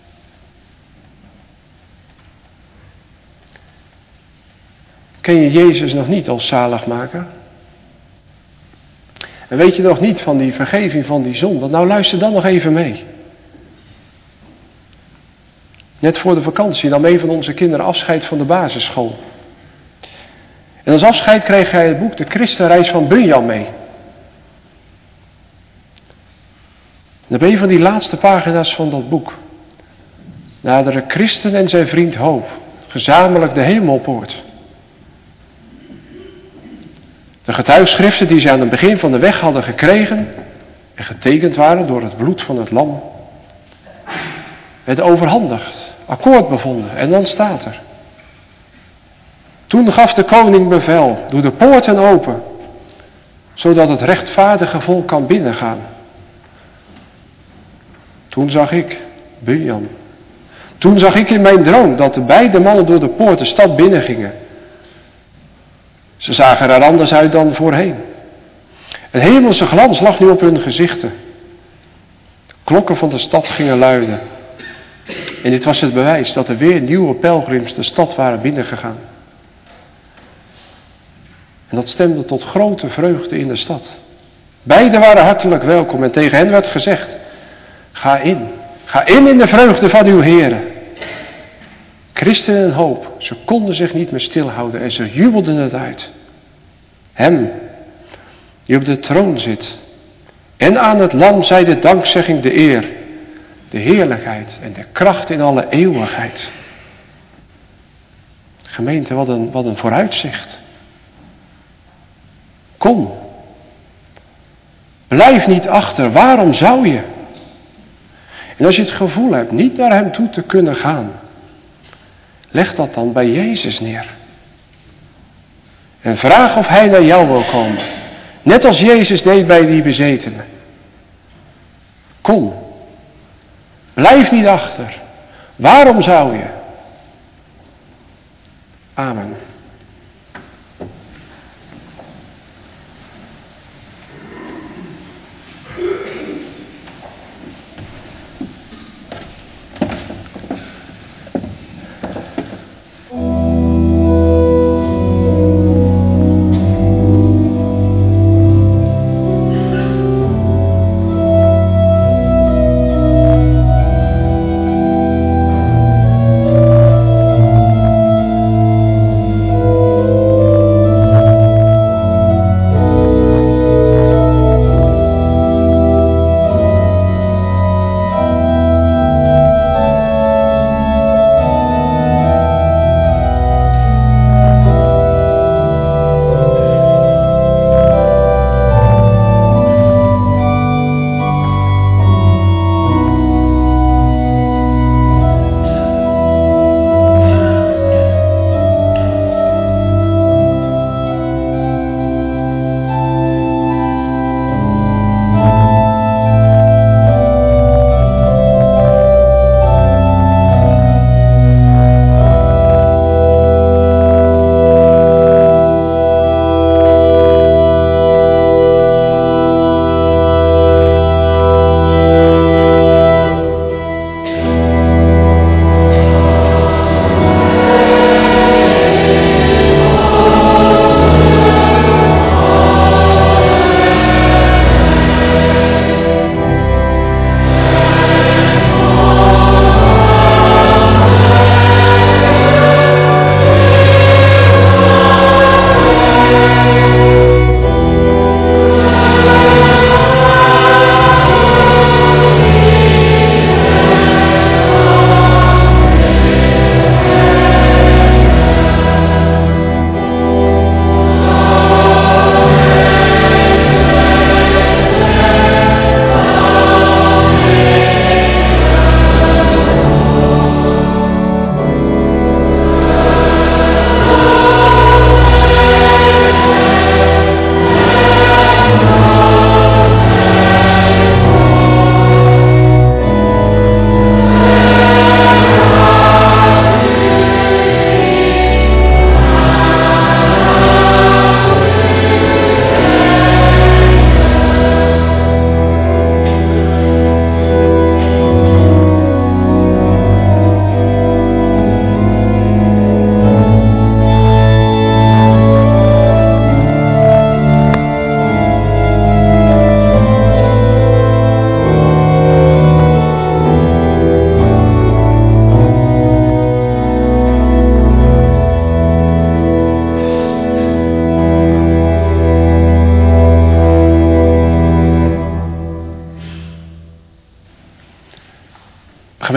Ken je Jezus nog niet als zaligmaker? En weet je nog niet van die vergeving van die zonde? Nou, luister dan nog even mee. Net voor de vakantie nam een van onze kinderen afscheid van de basisschool. En als afscheid kreeg hij het boek De Christenreis van Bunyan mee. En op een van die laatste pagina's van dat boek naderen Christen en zijn vriend Hoop gezamenlijk de hemelpoort. De getuigschriften die ze aan het begin van de weg hadden gekregen en getekend waren door het bloed van het lam, werden overhandigd, akkoord bevonden en dan staat er: toen gaf de koning bevel, doe de poorten open, zodat het rechtvaardige volk kan binnengaan. Toen zag ik, Bunyan, toen zag ik in mijn droom dat de beide mannen door de poort de stad binnengingen. Ze zagen er anders uit dan voorheen. Een hemelse glans lag nu op hun gezichten. De klokken van de stad gingen luiden. En dit was het bewijs dat er weer nieuwe pelgrims de stad waren binnengegaan. En dat stemde tot grote vreugde in de stad. Beiden waren hartelijk welkom en tegen hen werd gezegd: ga in de vreugde van uw Heere. Christen en Hoop, ze konden zich niet meer stilhouden en ze jubelden het uit. Hem, die op de troon zit, en aan het lam zij de dankzegging, de eer, de heerlijkheid en de kracht in alle eeuwigheid. Gemeente, wat een vooruitzicht. Kom, blijf niet achter, waarom zou je? En als je het gevoel hebt niet naar hem toe te kunnen gaan, leg dat dan bij Jezus neer. En vraag of hij naar jou wil komen. Net als Jezus deed bij die bezetenen. Kom. Blijf niet achter. Waarom zou je? Amen.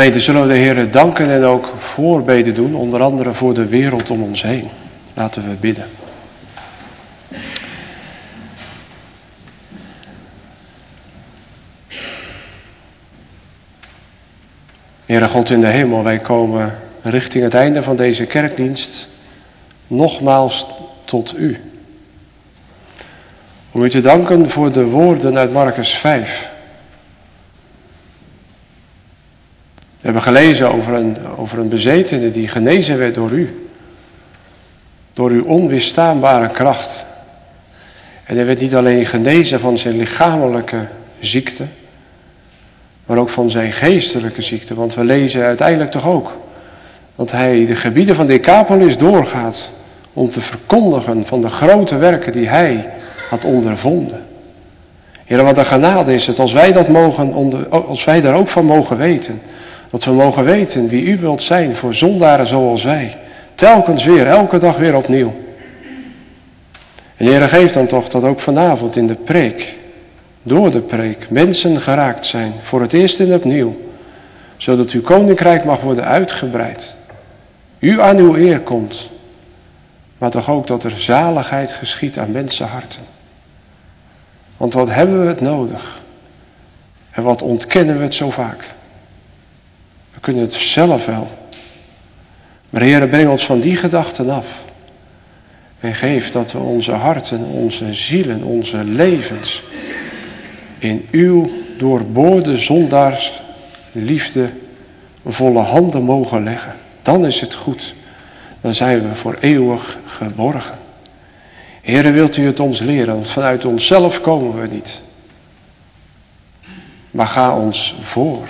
Gemeente, zullen we de Heer danken en ook voorbeden doen, onder andere voor de wereld om ons heen. Laten we bidden. Heere God in de hemel, wij komen richting het einde van deze kerkdienst nogmaals tot u. Om u te danken voor de woorden uit Markus 5. We hebben gelezen over een bezetene die genezen werd door u. Door uw onweerstaanbare kracht. En hij werd niet alleen genezen van zijn lichamelijke ziekte, maar ook van zijn geestelijke ziekte. Want we lezen uiteindelijk toch ook dat hij de gebieden van Decapolis doorgaat om te verkondigen van de grote werken die hij had ondervonden. Heer, wat een genade is het als wij als wij daar ook van mogen weten. Dat we mogen weten wie u wilt zijn voor zondaren zoals wij. Telkens weer, elke dag weer opnieuw. En Heer, geef dan toch dat ook vanavond in de preek, door de preek, mensen geraakt zijn, voor het eerst en opnieuw. Zodat uw koninkrijk mag worden uitgebreid. U aan uw eer komt. Maar toch ook dat er zaligheid geschiet aan mensenharten. Want wat hebben we het nodig? En wat ontkennen we het zo vaak? We kunnen het zelf wel. Maar Heer, breng ons van die gedachten af. En geef dat we onze harten, onze zielen, onze levens in uw doorboorde zondaars liefde volle handen mogen leggen. Dan is het goed. Dan zijn we voor eeuwig geborgen. Heere, wilt u het ons leren? Want vanuit onszelf komen we niet. Maar ga ons voor.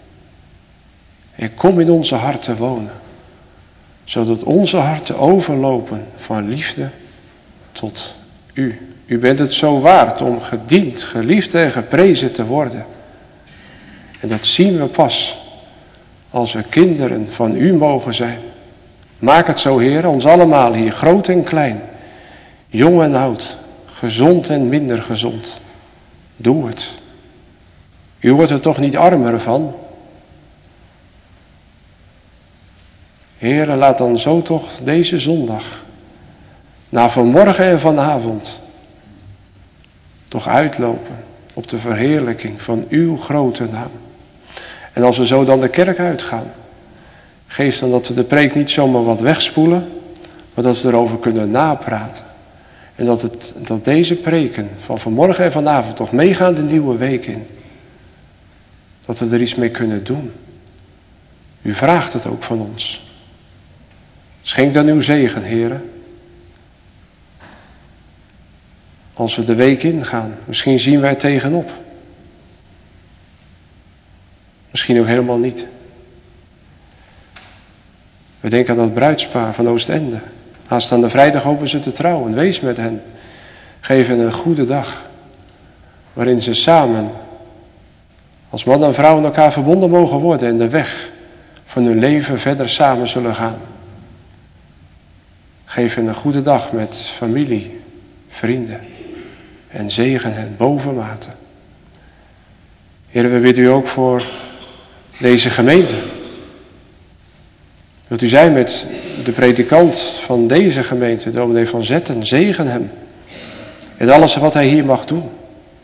En kom in onze harten wonen. Zodat onze harten overlopen van liefde tot u. U bent het zo waard om gediend, geliefd en geprezen te worden. En dat zien we pas als we kinderen van u mogen zijn. Maak het zo, Heer, ons allemaal hier, groot en klein, jong en oud, gezond en minder gezond. Doe het. U wordt er toch niet armer van? Heere, laat dan zo toch deze zondag, na vanmorgen en vanavond, toch uitlopen op de verheerlijking van uw grote naam. En als we zo dan de kerk uitgaan, geef dan dat we de preek niet zomaar wat wegspoelen, maar dat we erover kunnen napraten. En dat deze preken van vanmorgen en vanavond toch meegaan de nieuwe week in. Dat we er iets mee kunnen doen. U vraagt het ook van ons. Schenk dan uw zegen, Heere. Als we de week ingaan, misschien zien wij tegenop. Misschien ook helemaal niet. We denken aan dat bruidspaar van Oostende. Aanstaande vrijdag hopen ze te trouwen. Wees met hen. Geef hen een goede dag. Waarin ze samen, als man en vrouw, aan elkaar verbonden mogen worden. En de weg van hun leven verder samen zullen gaan. Geef hen een goede dag met familie, vrienden. En zegen hen bovenmate. Heer, we bidden u ook voor deze gemeente. Wilt u zijn met de predikant van deze gemeente, dominee Van Zetten, zegen hem. En alles wat hij hier mag doen.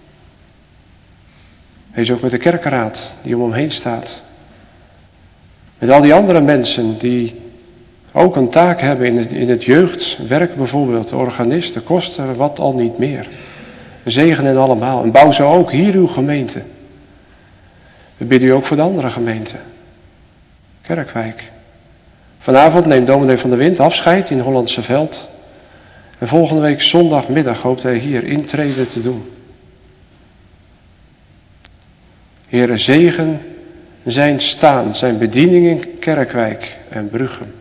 Wees ook met de kerkenraad die om hem heen staat. Met al die andere mensen die ook een taak hebben in het jeugdwerk bijvoorbeeld, de organisten, kosten, wat al niet meer. Zegen hen allemaal en bouw zo ook hier uw gemeente. We bidden u ook voor de andere gemeenten. Kerkwijk. Vanavond neemt dominee Van der Wind afscheid in Hollandse Veld. En volgende week zondagmiddag hoopt hij hier intrede te doen. Heere, zegen zijn staan, zijn bediening in Kerkwijk en Bruchem.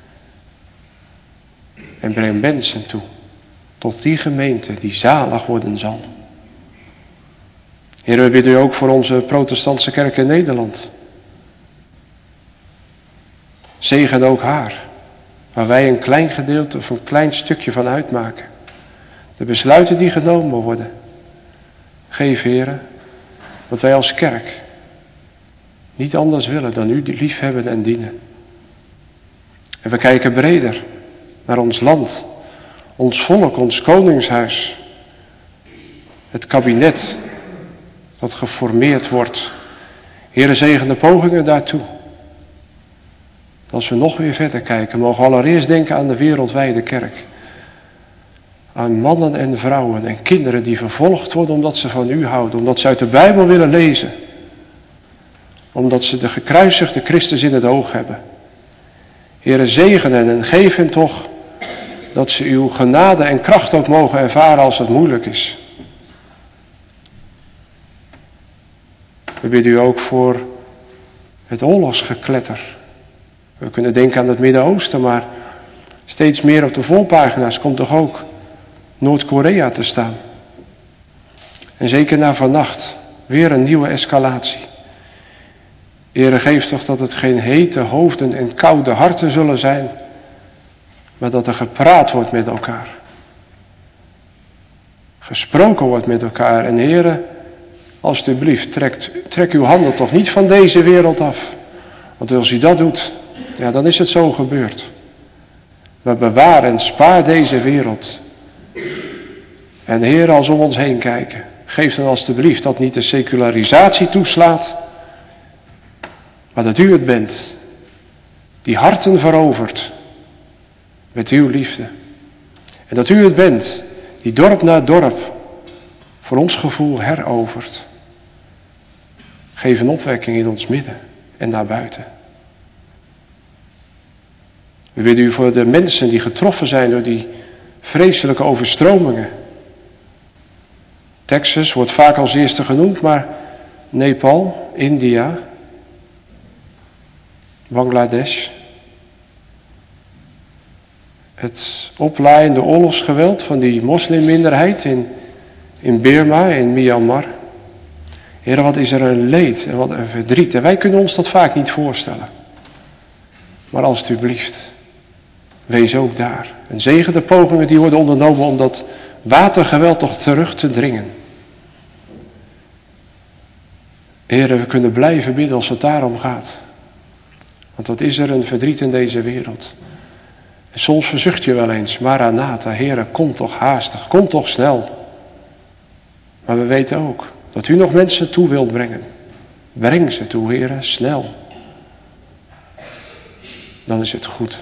En breng mensen toe tot die gemeente die zalig worden zal. Heer, we bidden u ook voor onze protestantse kerk in Nederland. Zegen ook haar, waar wij een klein gedeelte of een klein stukje van uitmaken. De besluiten die genomen worden. Geef, Heer, dat wij als kerk niet anders willen dan u liefhebben en dienen. En we kijken breder naar ons land, ons volk, ons koningshuis. Het kabinet dat geformeerd wordt. Heere, zegen de pogingen daartoe. Als we nog weer verder kijken, mogen we allereerst denken aan de wereldwijde kerk. Aan mannen en vrouwen en kinderen die vervolgd worden omdat ze van u houden. Omdat ze uit de Bijbel willen lezen. Omdat ze de gekruisigde Christus in het oog hebben. Heere, zegen hen en geef hen toch dat ze uw genade en kracht ook mogen ervaren als het moeilijk is. We bidden u ook voor het oorlogsgekletter. We kunnen denken aan het Midden-Oosten, maar steeds meer op de voorpagina's komt toch ook Noord-Korea te staan. En zeker na vannacht weer een nieuwe escalatie. Heere, geef toch dat het geen hete hoofden en koude harten zullen zijn, maar dat er gepraat wordt met elkaar. Gesproken wordt met elkaar. En Heere, alstublieft, trek uw handen toch niet van deze wereld af. Want als u dat doet, ja, dan is het zo gebeurd. Maar bewaar en spaar deze wereld. En Heer, als we om ons heen kijken, geef dan alstublieft dat niet de secularisatie toeslaat, maar dat u het bent die harten verovert met uw liefde. En dat u het bent die dorp na dorp voor ons gevoel herovert. Geef een opwekking in ons midden en daarbuiten. We bidden u voor de mensen die getroffen zijn door die vreselijke overstromingen. Texas wordt vaak als eerste genoemd, maar Nepal, India, Bangladesh. Het oplaaiende oorlogsgeweld van die moslimminderheid in Birma, in Myanmar. Heer, wat is er een leed en wat een verdriet. En wij kunnen ons dat vaak niet voorstellen. Maar alstublieft, wees ook daar. En zegen de pogingen die worden ondernomen om dat watergeweld toch terug te dringen. Heer, we kunnen blijven bidden als het daarom gaat. Want wat is er een verdriet in deze wereld. En soms verzucht je wel eens, Maranatha, Heer, kom toch haastig, kom toch snel. Maar we weten ook dat u nog mensen toe wilt brengen. Breng ze toe, Heer, snel. Dan is het goed.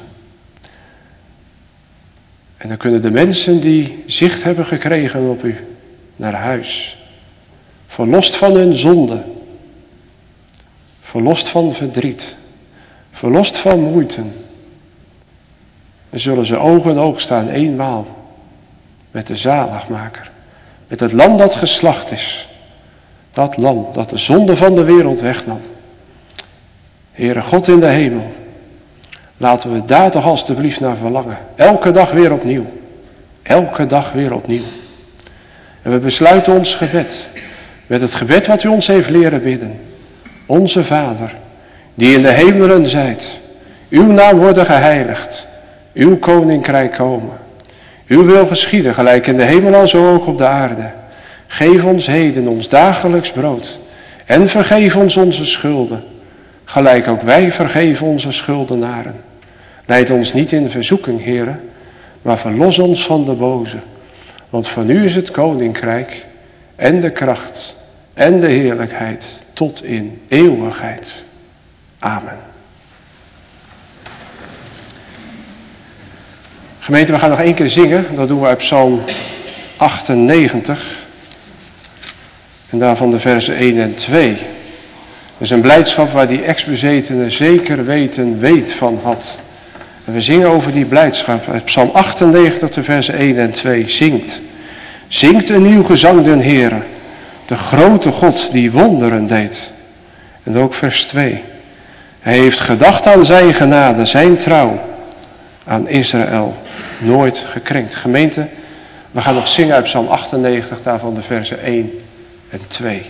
En dan kunnen de mensen die zicht hebben gekregen op u naar huis. Verlost van hun zonde. Verlost van verdriet. Verlost van moeite. Dan zullen ze oog in oog staan eenmaal met de zaligmaker. Met het lam dat geslacht is. Dat lam dat de zonde van de wereld wegnam. Heere God in de hemel. Laten we daar toch alstublieft naar verlangen. Elke dag weer opnieuw. Elke dag weer opnieuw. En we besluiten ons gebed. Met het gebed wat u ons heeft leren bidden. Onze Vader, die in de hemelen zijt. Uw naam worden geheiligd. Uw koninkrijk komen. Uw wil geschieden, gelijk in de hemel als ook op de aarde. Geef ons heden ons dagelijks brood. En vergeef ons onze schulden. Gelijk ook wij vergeven onze schuldenaren. Leid ons niet in verzoeking, Heere, maar verlos ons van de boze. Want van u is het koninkrijk en de kracht en de heerlijkheid tot in eeuwigheid. Amen. Gemeente, we gaan nog 1 keer zingen. Dat doen we uit Psalm 98. En daarvan de versen 1 en 2. Dat is een blijdschap waar die ex-bezetene zeker weet van had. En we zingen over die blijdschap uit Psalm 98, de versen 1 en 2. Zingt. Zingt een nieuw gezang den Heere. De grote God die wonderen deed. En ook vers 2. Hij heeft gedacht aan zijn genade, zijn trouw. Aan Israël nooit gekrenkt. Gemeente, we gaan nog zingen uit Psalm 98, daarvan de versen 1 en 2.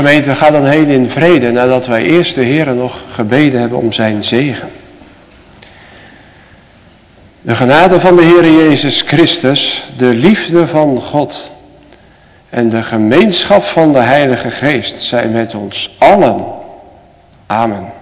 gemeente, ga dan heen in vrede, nadat wij eerst de Heere nog gebeden hebben om zijn zegen. De genade van de Heere Jezus Christus, de liefde van God en de gemeenschap van de Heilige Geest zijn met ons allen. Amen.